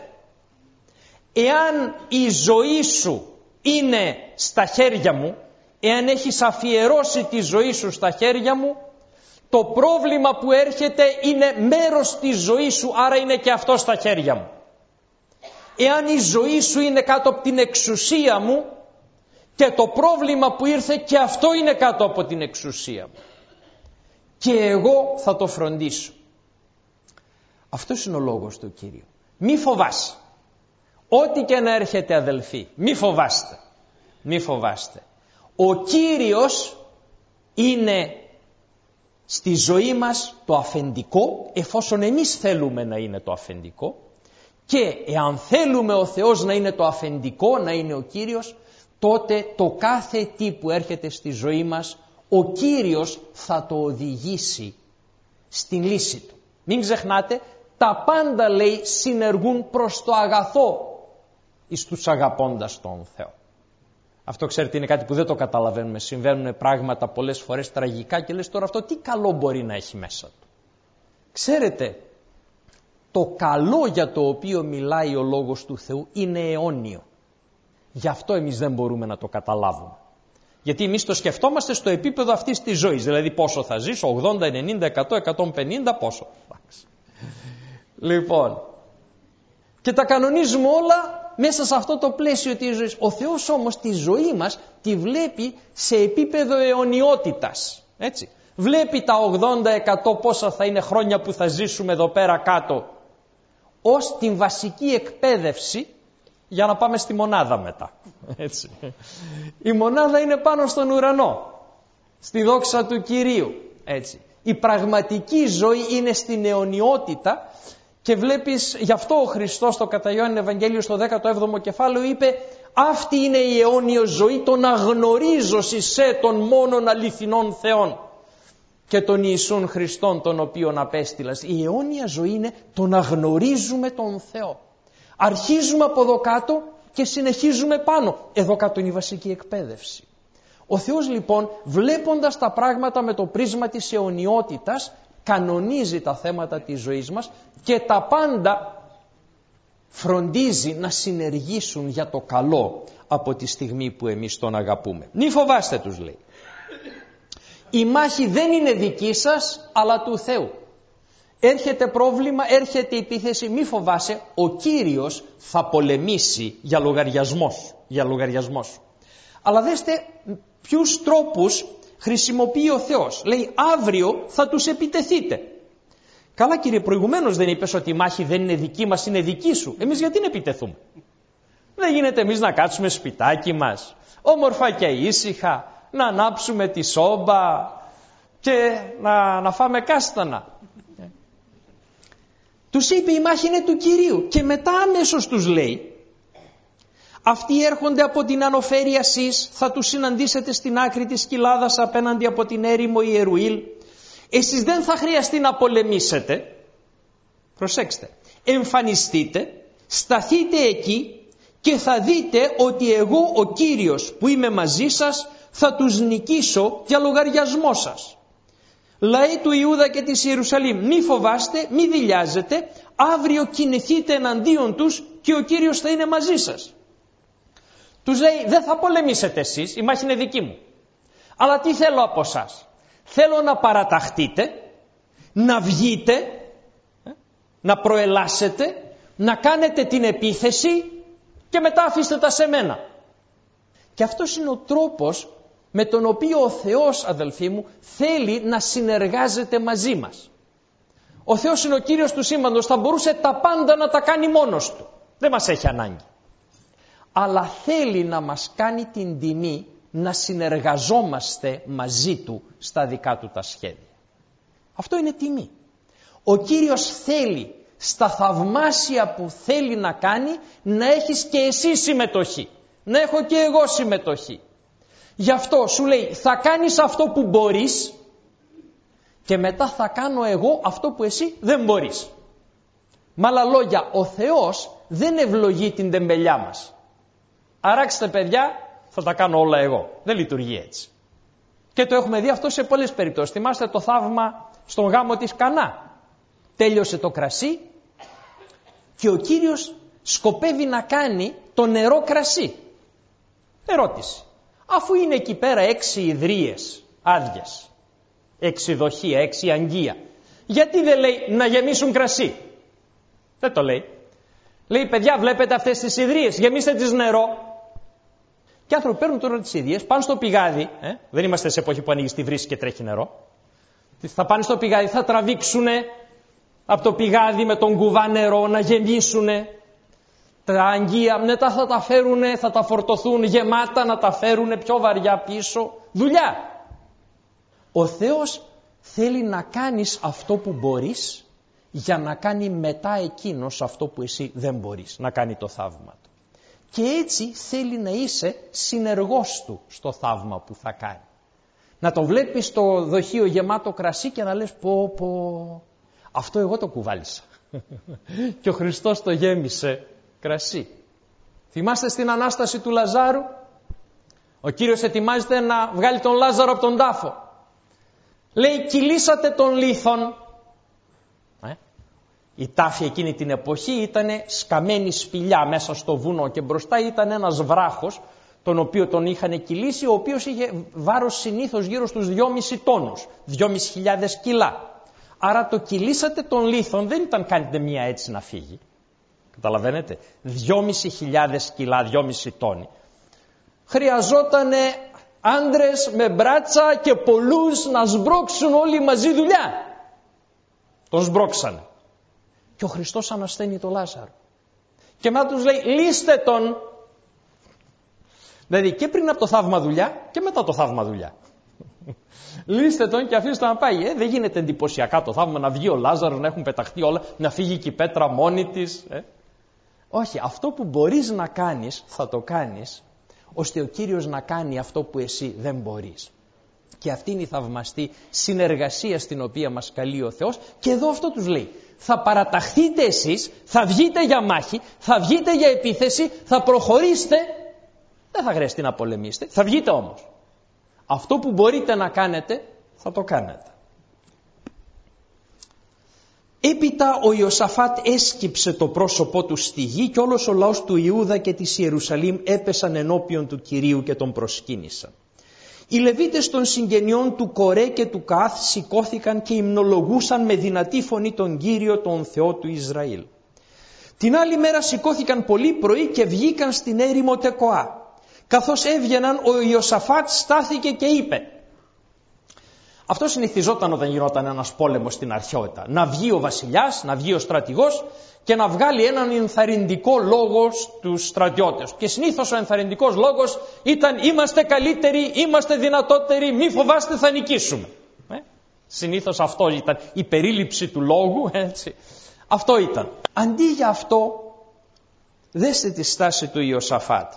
Εάν η ζωή σου είναι στα χέρια μου, εάν έχεις αφιερώσει τη ζωή σου στα χέρια μου, το πρόβλημα που έρχεται είναι μέρος της ζωής σου, άρα είναι και αυτό στα χέρια μου. Εάν η ζωή σου είναι κάτω από την εξουσία μου, και το πρόβλημα που ήρθε και αυτό είναι κάτω από την εξουσία μου. Και εγώ θα το φροντίσω. Αυτός είναι ο λόγος του Κυρίου. Μη φοβάσαι. Ό,τι και να έρχεται, αδελφοί, μη φοβάστε. Μη φοβάστε. Ο Κύριος είναι στη ζωή μας το αφεντικό, εφόσον εμείς θέλουμε να είναι το αφεντικό, και εάν θέλουμε ο Θεός να είναι το αφεντικό, να είναι ο Κύριος, τότε το κάθε τι που έρχεται στη ζωή μας, ο Κύριος θα το οδηγήσει στην λύση του. Μην ξεχνάτε, τα πάντα, λέει, συνεργούν προς το αγαθό εις τους αγαπώντας τον Θεό. Αυτό, ξέρετε, είναι κάτι που δεν το καταλαβαίνουμε. Συμβαίνουν πράγματα πολλές φορές τραγικά και λες τώρα αυτό τι καλό μπορεί να έχει μέσα του. Ξέρετε, το καλό για το οποίο μιλάει ο Λόγος του Θεού είναι αιώνιο. Γι' αυτό εμείς δεν μπορούμε να το καταλάβουμε. Γιατί εμείς το σκεφτόμαστε στο επίπεδο αυτής της ζωής. Δηλαδή πόσο θα ζήσω, 80, 90, 100, 150, πόσο. Λοιπόν, και τα κανονίζουμε όλα μέσα σε αυτό το πλαίσιο της ζωής. Ο Θεός όμως τη ζωή μας τη βλέπει σε επίπεδο αιωνιότητας. Έτσι. Βλέπει τα 80-100 πόσα θα είναι χρόνια που θα ζήσουμε εδώ πέρα κάτω ως την βασική εκπαίδευση για να πάμε στη μονάδα μετά. Έτσι. Η μονάδα είναι πάνω στον ουρανό, στη δόξα του Κυρίου. Έτσι. Η πραγματική ζωή είναι στην αιωνιότητα. Και βλέπεις, γι' αυτό ο Χριστός στο κατά Ιωάννη Ευαγγέλιο στο 17ο κεφάλαιο είπε «Αυτή είναι η αιώνιος ζωή, το να γνωρίζωσι σε τον μόνον αληθινών Θεών και τον Ιησούν Χριστόν τον οποίον απέστειλας». Η αιώνια ζωή είναι το να γνωρίζουμε τον Θεό. Αρχίζουμε από εδώ κάτω και συνεχίζουμε πάνω. Εδώ κάτω είναι η βασική εκπαίδευση. Ο Θεός λοιπόν, βλέποντας τα πράγματα με το πρίσμα της αιωνιότητας, κανονίζει τα θέματα της ζωής μας και τα πάντα φροντίζει να συνεργήσουν για το καλό από τη στιγμή που εμείς τον αγαπούμε. Μη φοβάστε, τους λέει. Η μάχη δεν είναι δική σας, αλλά του Θεού. Έρχεται πρόβλημα, έρχεται επίθεση, μη φοβάσαι, ο Κύριος θα πολεμήσει για λογαριασμό σου. Αλλά δέστε ποιους τρόπους χρησιμοποιεί ο Θεός. Λέει αύριο θα τους επιτεθείτε. Καλά κύριε, προηγουμένως δεν είπες ότι η μάχη δεν είναι δική μας, είναι δική σου. Εμείς γιατί να επιτεθούμε? Δεν γίνεται εμείς να κάτσουμε σπιτάκι μας, όμορφα και ήσυχα, να ανάψουμε τη σόμπα και να φάμε κάστανα? Τους είπε η μάχη είναι του Κυρίου και μετά αμέσως τους λέει αυτοί έρχονται από την Ανοφέρεια Σεις, θα τους συναντήσετε στην άκρη της κοιλάδας απέναντι από την έρημο Ιερουήλ. Εσείς δεν θα χρειαστεί να πολεμήσετε. Προσέξτε, εμφανιστείτε, σταθείτε εκεί και θα δείτε ότι εγώ ο Κύριος που είμαι μαζί σας θα τους νικήσω για λογαριασμό σας. Λαοί του Ιούδα και της Ιερουσαλήμ, μη φοβάστε, μη δειλιάζετε, αύριο κινηθείτε εναντίον τους και ο Κύριος θα είναι μαζί σας. Τους λέει δεν θα πολεμήσετε εσείς, η μάχη είναι δική μου. Αλλά τι θέλω από εσάς? Θέλω να παραταχτείτε, να βγείτε, να προελάσετε, να κάνετε την επίθεση και μετά αφήστε τα σε μένα. Και αυτός είναι ο τρόπος με τον οποίο ο Θεός, αδελφοί μου, θέλει να συνεργάζεται μαζί μας. Ο Θεός είναι ο Κύριος του σύμπαντος, θα μπορούσε τα πάντα να τα κάνει μόνος του. Δεν μας έχει ανάγκη. Αλλά θέλει να μας κάνει την τιμή να συνεργαζόμαστε μαζί του στα δικά του τα σχέδια. Αυτό είναι τιμή. Ο Κύριος θέλει στα θαυμάσια που θέλει να κάνει να έχεις και εσύ συμμετοχή. Να έχω και εγώ συμμετοχή. Γι' αυτό σου λέει θα κάνεις αυτό που μπορείς και μετά θα κάνω εγώ αυτό που εσύ δεν μπορείς. Με άλλα λόγια, ο Θεός δεν ευλογεί την τεμπελιά μας. Αράξτε παιδιά, θα τα κάνω όλα εγώ. Δεν λειτουργεί έτσι. Και το έχουμε δει αυτό σε πολλές περιπτώσεις. Θυμάστε το θαύμα στον γάμο της Κανά. τέλειωσε το κρασί και ο Κύριος σκοπεύει να κάνει το νερό κρασί. Ερώτηση. Αφού είναι εκεί πέρα 6 ιδρύες άδειες, 6 δοχεία, 6 αγγεία, γιατί δεν λέει να γεμίσουν κρασί? Δεν το λέει. Λέει, παιδιά, βλέπετε αυτές τις ιδρύες, γεμίστε τις νερό. Και άνθρωποι παίρνουν τώρα τις ιδρύες, πάνε στο πηγάδι, δεν είμαστε σε εποχή που ανοίγει τη βρύση και τρέχει νερό. Θα πάνε στο πηγάδι, θα τραβήξουν από το πηγάδι με τον κουβά νερό να γεμίσουν τα αγγεία, μετά θα τα φέρουν, θα τα φορτωθούν γεμάτα, να τα φέρουν πιο βαριά πίσω. Δουλειά. Ο Θεός θέλει να κάνεις αυτό που μπορείς για να κάνει μετά εκείνος αυτό που εσύ δεν μπορείς, να κάνει το θαύμα του. Και έτσι θέλει να είσαι συνεργός του στο θαύμα που θα κάνει. Να το βλέπεις το δοχείο γεμάτο κρασί και να λες πω, αυτό εγώ το κουβάλισα. Και ο Χριστός το γέμισε κρασί. Θυμάστε στην Ανάσταση του Λαζάρου? Ο Κύριος ετοιμάζεται να βγάλει τον Λάζαρο από τον τάφο. Λέει, κυλήσατε τον λίθον. Η τάφη εκείνη την εποχή ήταν σκαμμένη σπηλιά μέσα στο βουνό και μπροστά ήταν ένας βράχος, τον οποίο τον είχαν κυλήσει, ο οποίος είχε βάρος συνήθως γύρω στους 2,5 τόνους, 2.500 κιλά. Άρα το κυλήσατε τον λίθον δεν ήταν κάνετε μία έτσι να φύγει. Καταλαβαίνετε, 2.500 κιλά, 2,5 τόνοι. Χρειαζότανε άντρες με μπράτσα και πολλούς να σμπρώξουν όλοι μαζί δουλειά. Τον σμπρώξανε. Και ο Χριστός ανασθένει το Λάζαρο. Και μετά τους λέει, λύστε τον. Δηλαδή και πριν από το θαύμα δουλειά και μετά το θαύμα δουλειά. Λύστε τον και αφήστε να πάει. Δεν γίνεται εντυπωσιακά το θαύμα να βγει ο Λάζαρος, να έχουν πεταχτεί όλα, να φύγει και η πέτρα μόνη της. Όχι, αυτό που μπορείς να κάνεις θα το κάνεις, ώστε ο Κύριος να κάνει αυτό που εσύ δεν μπορείς. Και αυτή είναι η θαυμαστή συνεργασία στην οποία μας καλεί ο Θεός. Και εδώ αυτό τους λέει. Θα παραταχθείτε εσείς, θα βγείτε για μάχη, θα βγείτε για επίθεση, θα προχωρήσετε. Δεν θα χρειαστεί να πολεμήσετε, θα βγείτε όμως. Αυτό που μπορείτε να κάνετε, θα το κάνετε. Έπειτα ο Ιωσαφάτ έσκυψε το πρόσωπό του στη γη και όλος ο λαός του Ιούδα και της Ιερουσαλήμ έπεσαν ενώπιον του Κυρίου και τον προσκύνησαν. Οι Λεβίτες των συγγενειών του Κορέ και του Καάθ σηκώθηκαν και υμνολογούσαν με δυνατή φωνή τον Κύριο, τον Θεό του Ισραήλ. Την άλλη μέρα σηκώθηκαν πολύ πρωί και βγήκαν στην έρημο Τεκοά. Καθώς έβγαιναν, ο Ιωσαφάτ στάθηκε και είπε. Αυτό συνηθιζόταν όταν γινόταν ένας πόλεμος στην αρχαιότητα. Να βγει ο βασιλιάς, να βγει ο στρατηγός και να βγάλει έναν ενθαρρυντικό λόγο στους στρατιώτες. Και συνήθως ο ενθαρρυντικός λόγος ήταν είμαστε καλύτεροι, είμαστε δυνατότεροι, μη φοβάστε, θα νικήσουμε. Συνήθως αυτό ήταν η περίληψη του λόγου, έτσι. Αυτό ήταν. Αντί για αυτό, δέστε τη στάση του Ιωσαφάτ.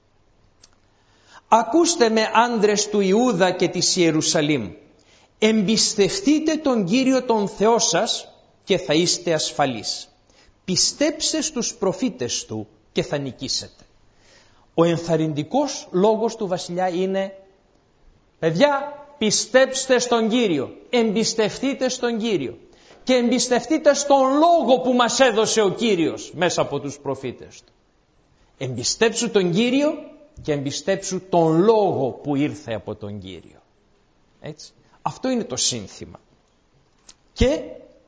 Ακούστε με, άντρες του Ιούδα και της Ιερουσαλήμ. Εμπιστευτείτε τον Κύριο τον Θεό σας και θα είστε ασφαλείς. Πιστέψτε στους προφήτες του και θα νικήσετε. Ο ενθαρρυντικός λόγος του βασιλιά είναι, παιδιά, πιστέψτε στον Κύριο, εμπιστευτείτε στον Κύριο και εμπιστευτείτε στον λόγο που μας έδωσε ο Κύριος μέσα από τους προφήτες του. Εμπιστέψου τον Κύριο και εμπιστέψου τον λόγο που ήρθε από τον Κύριο. Έτσι. Αυτό είναι το σύνθημα. Και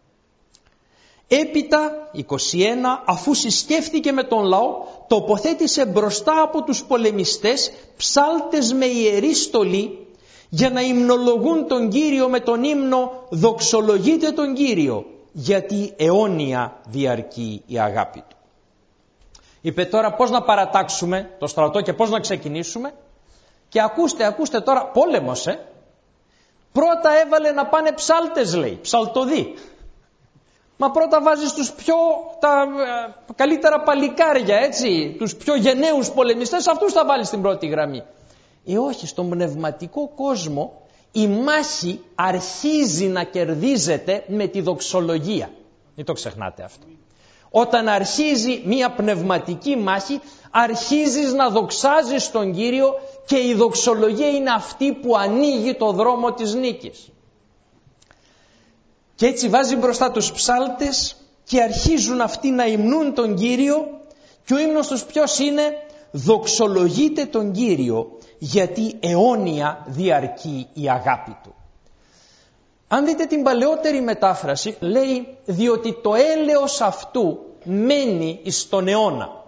έπειτα 21, αφού συσκέφθηκε με τον λαό, τοποθέτησε μπροστά από τους πολεμιστές ψάλτες με ιερή στολή για να υμνολογούν τον Κύριο με τον ύμνο «Δοξολογείτε τον Κύριο, γιατί αιώνια διαρκεί η αγάπη του». Είπε τώρα πώς να παρατάξουμε το στρατό και πώς να ξεκινήσουμε. Και ακούστε τώρα, πόλεμος, Πρώτα έβαλε να πάνε ψάλτες, λέει, ψαλτοδοί. Μα πρώτα βάζεις τα καλύτερα παλικάρια, έτσι, τους πιο γενναίους πολεμιστές, αυτούς θα βάλεις στην πρώτη γραμμή. Όχι, στον πνευματικό κόσμο η μάχη αρχίζει να κερδίζεται με τη δοξολογία. Μην το ξεχνάτε αυτό. Όταν αρχίζει μια πνευματική μάχη, αρχίζεις να δοξάζεις τον Κύριο και η δοξολογία είναι αυτή που ανοίγει το δρόμο της νίκης. Και έτσι βάζει μπροστά τους ψάλτες και αρχίζουν αυτοί να υμνούν τον Κύριο, και ο ύμνος τους ποιος είναι? Δοξολογείτε τον Κύριο, γιατί αιώνια διαρκεί η αγάπη του. Αν δείτε την παλαιότερη μετάφραση, λέει διότι το έλεος αυτού μένει εις τον αιώνα.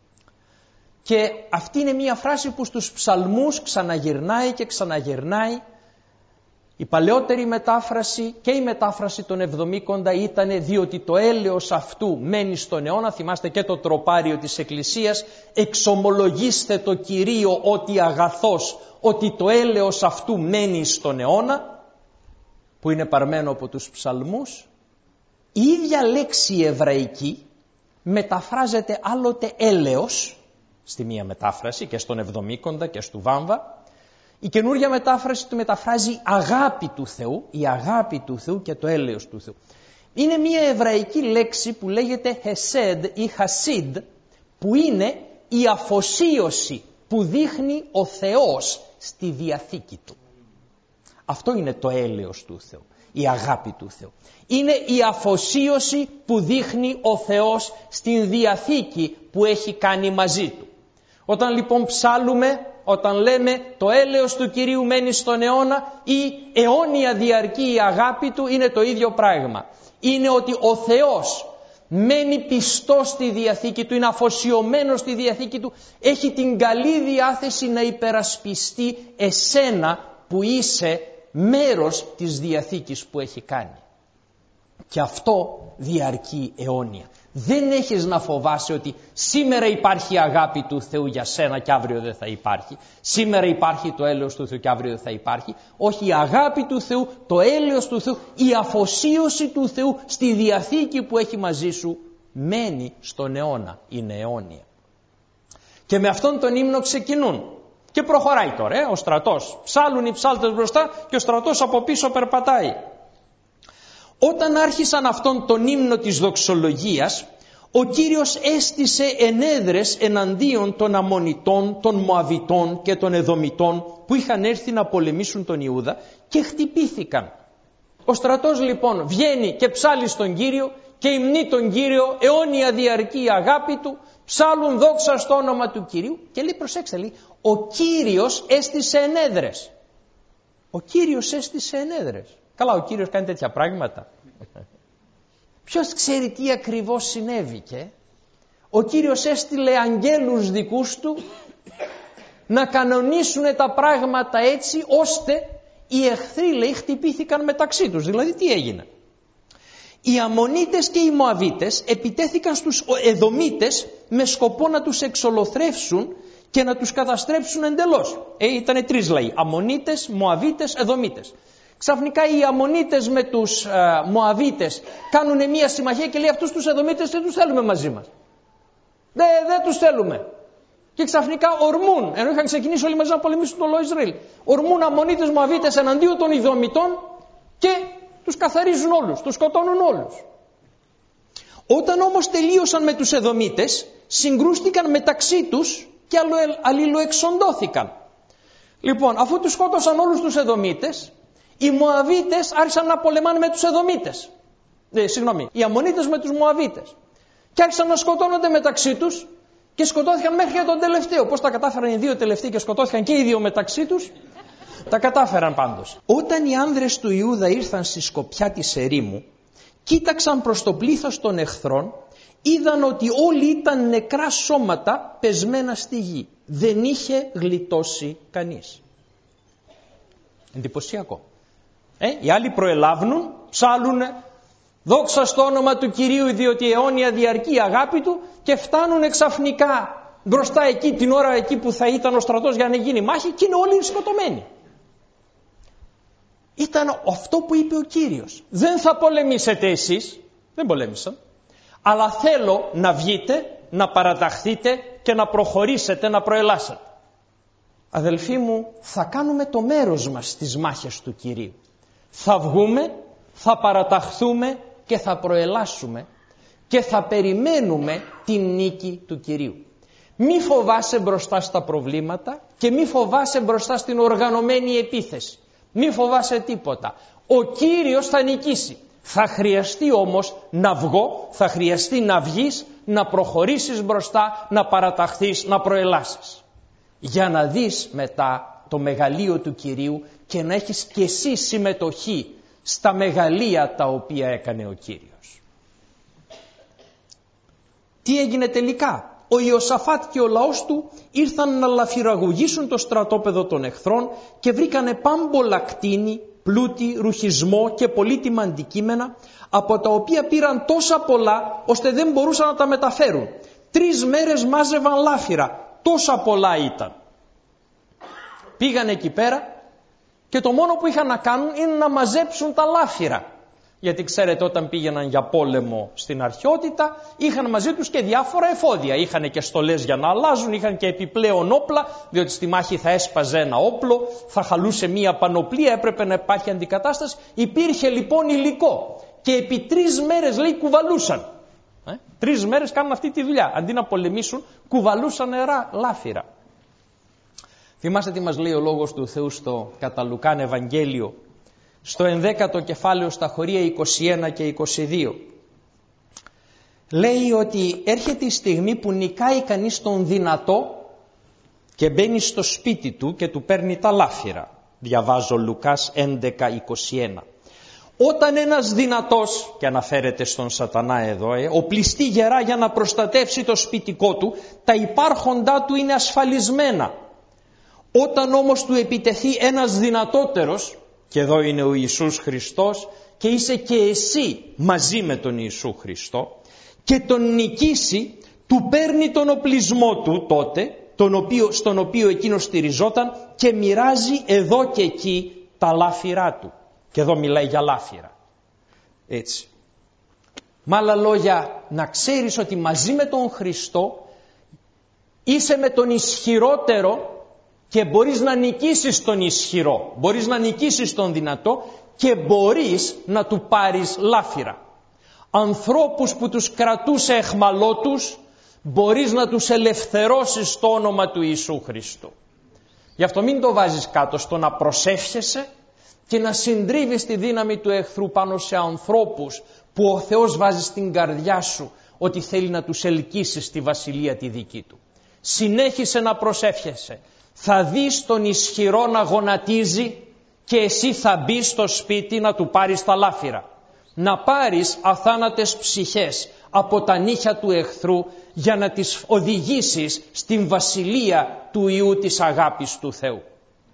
Και αυτή είναι μια φράση που στους ψαλμούς ξαναγυρνάει και ξαναγυρνάει. Η παλαιότερη μετάφραση και η μετάφραση των Εβδομήκοντα ήταν διότι το έλεος αυτού μένει στον αιώνα. Θυμάστε και το τροπάριο της Εκκλησίας, εξομολογήστε το Κυρίο ότι αγαθός, ότι το έλεος αυτού μένει στον αιώνα, που είναι παρμένο από τους ψαλμούς. Η ίδια λέξη εβραϊκή μεταφράζεται άλλοτε έλεος, στη μία μετάφραση και στον Εβδομήκοντα και στου Βάμβα. Η καινούργια μετάφραση του μεταφράζει αγάπη του Θεού, η αγάπη του Θεού και το έλεος του Θεού. Είναι μια εβραϊκή λέξη που λέγεται hesed ή χασίδ, που είναι η αφοσίωση που δείχνει ο Θεός στη Διαθήκη του. Αυτό είναι το έλεος του Θεού, η αγάπη του Θεού. Είναι η αφοσίωση που δείχνει ο Θεός στην Διαθήκη που έχει κάνει μαζί του. Όταν λοιπόν ψάλουμε, όταν λέμε το έλεος του Κυρίου μένει στον αιώνα ή αιώνια διαρκεί η αγάπη του, είναι το ίδιο πράγμα. Είναι ότι ο Θεός μένει πιστός στη Διαθήκη του, είναι αφοσιωμένος στη Διαθήκη του, έχει την καλή διάθεση να υπερασπιστεί εσένα που είσαι μέρος της Διαθήκης που έχει κάνει. Και αυτό διαρκεί αιώνια. Δεν έχεις να φοβάσαι ότι σήμερα υπάρχει η αγάπη του Θεού για σένα και αύριο δεν θα υπάρχει. Σήμερα υπάρχει το έλεος του Θεού και αύριο δεν θα υπάρχει. Όχι, η αγάπη του Θεού, το έλεος του Θεού, η αφοσίωση του Θεού στη Διαθήκη που έχει μαζί σου μένει στον αιώνα, είναι αιώνια. Και με αυτόν τον ύμνο ξεκινούν. Και προχωράει τώρα, ο στρατός. Ψάλουν οι ψάλτες μπροστά και ο στρατός από πίσω περπατάει. Όταν άρχισαν αυτόν τον ύμνο της δοξολογίας, ο Κύριος έστησε ενέδρες εναντίον των Αμμονιτών, των Μωαβιτών και των Εδωμιτών που είχαν έρθει να πολεμήσουν τον Ιούδα και χτυπήθηκαν. Ο στρατός λοιπόν βγαίνει και ψάλει στον Κύριο και υμνεί τον Κύριο, αιώνια διαρκεί η αγάπη του, ψάλουν δόξα στο όνομα του Κυρίου και λέει, προσέξτε, λέει, ο Κύριος έστησε ενέδρες. Ο Κύριος έστησε ενέδρες. Καλά, ο Κύριος κάνει τέτοια πράγματα. Ποιος ξέρει τι ακριβώς συνέβηκε? Ο Κύριος έστειλε αγγέλους δικούς του να κανονίσουν τα πράγματα έτσι ώστε οι εχθροί, λέει, χτυπήθηκαν μεταξύ τους. Δηλαδή τι έγινε? Οι Αμμονίτες και οι Μωαβίτες επιτέθηκαν στους Εδωμίτες με σκοπό να τους εξολοθρεύσουν και να τους καταστρέψουν εντελώς. Ήτανε τρεις λαοί, Αμμονίτες, Μωαβίτες, Εδωμίτες. Ξαφνικά οι Αμμονίτες με τους Μωαβίτες κάνουν μια συμμαχία και λέει, αυτούς τους Εδωμίτες δεν τους θέλουμε μαζί μας. Δεν τους θέλουμε. Και ξαφνικά ορμούν, ενώ είχαν ξεκινήσει όλοι μαζί να πολεμήσουν το λαό Ισραήλ, ορμούν Αμμονίτες, Μωαβίτες εναντίον των Εδωμιτών και τους καθαρίζουν όλους, τους σκοτώνουν όλους. Όταν όμως τελείωσαν με τους Εδωμίτες, συγκρούστηκαν μεταξύ τους και αλληλοεξοντώθηκαν. Λοιπόν, αφού τους σκότωσαν όλους τους Εδωμίτες, οι Μωαβίτες άρχισαν να πολεμάνε με τους Εδωμίτες. Οι Αμμονίτες με τους Μωαβίτες. Και άρχισαν να σκοτώνονται μεταξύ τους και σκοτώθηκαν μέχρι και τον τελευταίο. Πώς τα κατάφεραν οι δύο τελευταίοι και σκοτώθηκαν και οι δύο μεταξύ τους? Τα κατάφεραν πάντως. Όταν οι άνδρες του Ιούδα ήρθαν στη σκοπιά της ερήμου, κοίταξαν προς το πλήθος των εχθρών, είδαν ότι όλοι ήταν νεκρά σώματα πεσμένα στη γη. Δεν είχε γλιτώσει κανείς. Εντυπωσιακό. Οι άλλοι προελάβουν, ψάλουν δόξα στο όνομα του Κυρίου διότι αιώνια διαρκεί η αγάπη του, και φτάνουν ξαφνικά μπροστά εκεί την ώρα εκεί που θα ήταν ο στρατός για να γίνει μάχη και είναι όλοι σκοτωμένοι. Ήταν αυτό που είπε ο Κύριος. Δεν θα πολεμήσετε εσείς, δεν πολέμησαν, αλλά θέλω να βγείτε, να παραταχθείτε και να προχωρήσετε, να προελάσετε. Αδελφοί μου, θα κάνουμε το μέρος μας στις μάχες του Κυρίου. Θα βγούμε, θα παραταχθούμε και θα προελάσουμε και θα περιμένουμε την νίκη του Κυρίου. Μη φοβάσαι μπροστά στα προβλήματα και μη φοβάσαι μπροστά στην οργανωμένη επίθεση. Μη φοβάσαι τίποτα. Ο Κύριος θα νικήσει. Θα χρειαστεί όμως να βγω, θα χρειαστεί να βγεις, να προχωρήσεις μπροστά, να παραταχθείς, να προελάσεις. Για να δεις μετά το μεγαλείο του Κυρίου και να έχεις και εσύ συμμετοχή στα μεγαλεία τα οποία έκανε ο Κύριος. Τι έγινε τελικά? Ο Ιωσαφάτ και ο λαός του ήρθαν να λαφυραγωγήσουν το στρατόπεδο των εχθρών και βρήκανε πάμπολα κτήνη, πλούτη, ρουχισμό και πολύτιμα αντικείμενα, από τα οποία πήραν τόσα πολλά ώστε δεν μπορούσαν να τα μεταφέρουν. 3 μέρες μάζευαν λάφυρα, τόσα πολλά ήταν. Πήγαν εκεί πέρα και το μόνο που είχαν να κάνουν είναι να μαζέψουν τα λάφυρα. Γιατί ξέρετε, όταν πήγαιναν για πόλεμο στην αρχαιότητα είχαν μαζί τους και διάφορα εφόδια. Είχαν και στολές για να αλλάζουν, είχαν και επιπλέον όπλα, διότι στη μάχη θα έσπαζε ένα όπλο, θα χαλούσε μία πανοπλία, έπρεπε να υπάρχει αντικατάσταση. Υπήρχε λοιπόν υλικό και επί 3 μέρες λέει κουβαλούσαν. 3 μέρες κάνουν αυτή τη δουλειά. Αντί να πολεμήσουν, κουβαλούσαν νερά λάφυρα. Θυμάστε τι μας λέει ο Λόγος του Θεού στο κατά Λουκάν Ευαγγέλιο, στο 11ο κεφάλαιο στα χωρία 21 και 22. Λέει ότι έρχεται η στιγμή που νικάει κανείς τον δυνατό και μπαίνει στο σπίτι του και του παίρνει τα λάφυρα. Διαβάζω Λουκάς 11:21. Όταν ένας δυνατός, και αναφέρεται στον σατανά εδώ, οπλιστεί γερά για να προστατεύσει το σπιτικό του, τα υπάρχοντά του είναι ασφαλισμένα. Όταν όμως του επιτεθεί ένας δυνατότερος, και εδώ είναι ο Ιησούς Χριστός και είσαι και εσύ μαζί με τον Ιησού Χριστό, και τον νικήσει, του παίρνει τον οπλισμό του τότε, στον οποίο εκείνος στηριζόταν, και μοιράζει εδώ και εκεί τα λάφυρά του. Και εδώ μιλάει για λάφυρα. Έτσι. Με άλλα λόγια, να ξέρεις ότι μαζί με τον Χριστό είσαι με τον ισχυρότερο και μπορείς να νικήσεις τον ισχυρό, μπορείς να νικήσεις τον δυνατό και μπορείς να του πάρεις λάφυρα. Ανθρώπους που τους κρατούσε αιχμαλώτους, μπορείς να τους ελευθερώσεις στο όνομα του Ιησού Χριστού. Γι' αυτό μην το βάζεις κάτω στο να προσεύχεσαι και να συντρίβεις τη δύναμη του εχθρού πάνω σε ανθρώπους που ο Θεός βάζει στην καρδιά σου ότι θέλει να τους ελκύσει στη βασιλεία τη δική του. Συνέχισε να προσεύχεσαι. Θα δεις τον ισχυρό να γονατίζει και εσύ θα μπεις στο σπίτι να του πάρεις τα λάφυρα. Να πάρεις αθάνατες ψυχές από τα νύχια του εχθρού για να τις οδηγήσεις στην βασιλεία του Υιού της αγάπης του Θεού.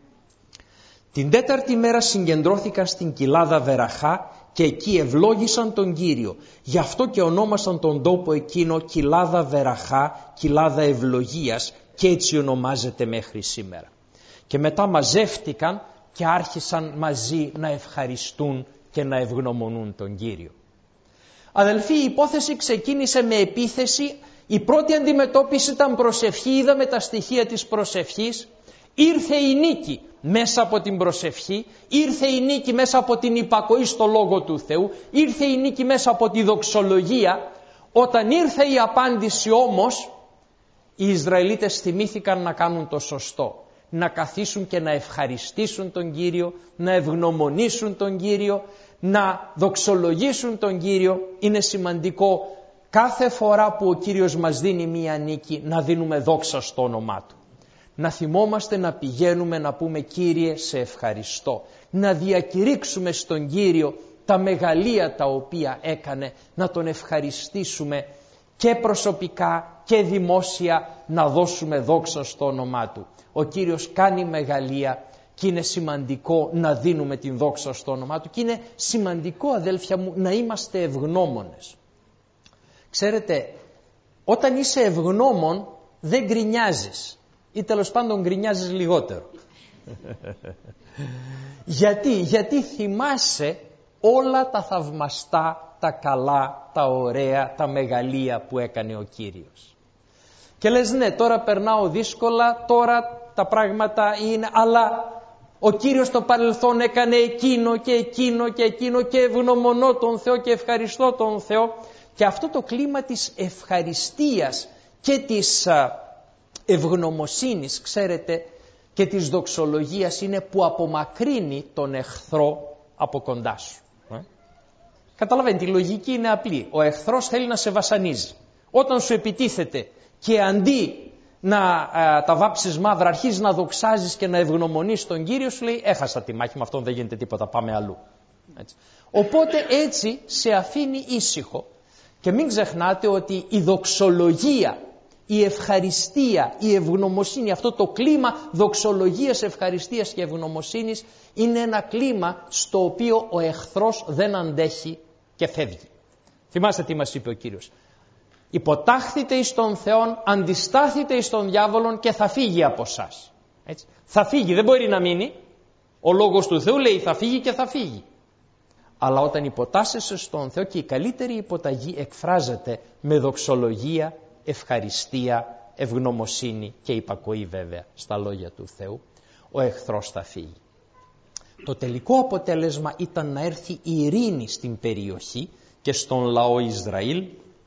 Την 4η μέρα συγκεντρώθηκαν στην κοιλάδα Βεραχά και εκεί ευλόγησαν τον Κύριο. Γι' αυτό και ονόμασαν τον τόπο εκείνο κοιλάδα Βεραχά, κοιλάδα ευλογίας, και έτσι ονομάζεται μέχρι σήμερα. Και μετά μαζεύτηκαν και άρχισαν μαζί να ευχαριστούν και να ευγνωμονούν τον Κύριο. Αδελφοί, η υπόθεση ξεκίνησε με επίθεση. Η πρώτη αντιμετώπιση ήταν προσευχή. Είδαμε τα στοιχεία της προσευχής. Ήρθε η νίκη μέσα από την προσευχή. Ήρθε η νίκη μέσα από την υπακοή στο Λόγο του Θεού. Ήρθε η νίκη μέσα από τη δοξολογία. Όταν ήρθε η απάντηση όμως, οι Ισραηλίτες θυμήθηκαν να κάνουν το σωστό. Να καθίσουν και να ευχαριστήσουν τον Κύριο, να ευγνωμονήσουν τον Κύριο, να δοξολογήσουν τον Κύριο. Είναι σημαντικό κάθε φορά που ο Κύριος μας δίνει μία νίκη να δίνουμε δόξα στο όνομά Του. Να θυμόμαστε να πηγαίνουμε να πούμε Κύριε σε ευχαριστώ. Να διακηρύξουμε στον Κύριο τα μεγαλεία τα οποία έκανε, να Τον ευχαριστήσουμε και προσωπικά και δημόσια, να δώσουμε δόξα στο όνομά Του. Ο Κύριος κάνει μεγαλεία και είναι σημαντικό να δίνουμε την δόξα στο όνομά Του και είναι σημαντικό, αδέλφια μου, να είμαστε ευγνώμονες. Ξέρετε, όταν είσαι ευγνώμων δεν γκρινιάζεις ή τέλος πάντων γκρινιάζεις λιγότερο. Γιατί θυμάσαι όλα τα θαυμαστά, τα καλά, τα ωραία, τα μεγαλεία που έκανε ο Κύριος. Και λες ναι, τώρα περνάω δύσκολα, τώρα τα πράγματα είναι, αλλά ο Κύριος στο παρελθόν έκανε εκείνο και εκείνο και εκείνο και ευγνωμονώ τον Θεό και ευχαριστώ τον Θεό. Και αυτό το κλίμα της ευχαριστίας και της ευγνωμοσύνης, ξέρετε, και της δοξολογίας είναι που απομακρύνει τον εχθρό από κοντά σου. Καταλαβαίνετε, η λογική είναι απλή. Ο εχθρός θέλει να σε βασανίζει. Όταν σου επιτίθεται και αντί να τα βάψεις μαύρα, αρχίζεις να δοξάζεις και να ευγνωμονείς τον Κύριο, σου λέει έχασα τη μάχη, με αυτόν δεν γίνεται τίποτα, πάμε αλλού. Έτσι. Οπότε έτσι σε αφήνει ήσυχο. Και μην ξεχνάτε ότι η δοξολογία, η ευχαριστία, η ευγνωμοσύνη, αυτό το κλίμα δοξολογίας, ευχαριστίας και ευγνωμοσύνης είναι ένα κλίμα στο οποίο ο εχθρός δεν αντέχει και φεύγει. Θυμάστε τι μας είπε ο Κύριος. Υποτάχθητε εις τον Θεόν, αντιστάθητε εις τον διάβολον και θα φύγει από εσάς. Θα φύγει, δεν μπορεί να μείνει. Ο λόγος του Θεού λέει θα φύγει και θα φύγει. Αλλά όταν υποτάσσεσαι στον Θεό, και η καλύτερη υποταγή εκφράζεται με δοξολογία, ευχαριστία, ευγνωμοσύνη και υπακοή βέβαια στα λόγια του Θεού, ο εχθρός θα φύγει. Το τελικό αποτέλεσμα ήταν να έρθει η ειρήνη στην περιοχή και στον λαό Ισραήλ,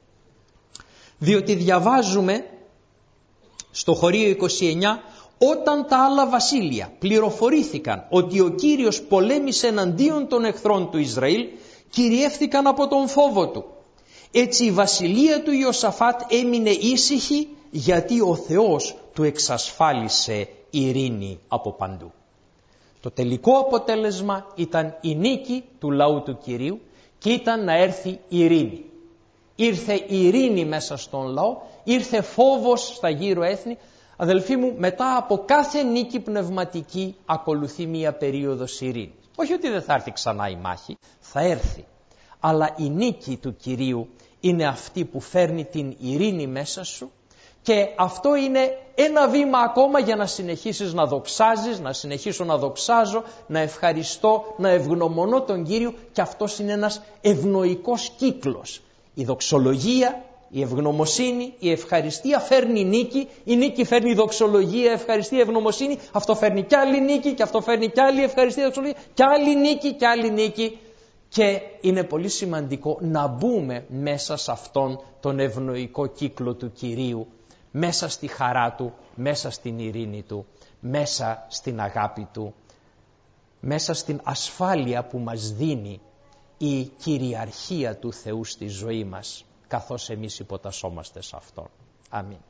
διότι διαβάζουμε στο χωρίο 29, όταν τα άλλα βασίλεια πληροφορήθηκαν ότι ο Κύριος πολέμησε εναντίον των εχθρών του Ισραήλ, κυριεύθηκαν από τον φόβο του. Έτσι η βασιλεία του Ιωσαφάτ έμεινε ήσυχη, γιατί ο Θεός του εξασφάλισε ειρήνη από παντού. Το τελικό αποτέλεσμα ήταν η νίκη του λαού του Κυρίου και ήταν να έρθει η ειρήνη. Ήρθε η ειρήνη μέσα στον λαό, ήρθε φόβος στα γύρω έθνη. Αδελφοί μου, μετά από κάθε νίκη πνευματική ακολουθεί μία περίοδος ειρήνης. Όχι ότι δεν θα έρθει ξανά η μάχη, θα έρθει. Αλλά η νίκη του Κυρίου είναι αυτή που φέρνει την ειρήνη μέσα σου, και αυτό είναι ένα βήμα ακόμα για να συνεχίσεις να δοξάζεις, να συνεχίσω να δοξάζω, να ευχαριστώ, να ευγνωμονώ τον Κύριο, και αυτός είναι ένας ευνοϊκός κύκλος. Η δοξολογία, η ευγνωμοσύνη, η ευχαριστία φέρνει νίκη, η νίκη φέρνει δοξολογία, ευχαριστία, ευγνωμοσύνη, αυτό φέρνει κι άλλη νίκη και αυτό φέρνει κι άλλη ευχαριστία, δοξολογία, κι άλλη νίκη κι άλλη νίκη. Και είναι πολύ σημαντικό να μπούμε μέσα σε αυτόν τον ευνοϊκό κύκλο του Κυρίου, μέσα στη χαρά Του, μέσα στην ειρήνη Του, μέσα στην αγάπη Του, μέσα στην ασφάλεια που μας δίνει η κυριαρχία του Θεού στη ζωή μας, καθώς εμείς υποτασσόμαστε σε Αυτόν. Αμήν.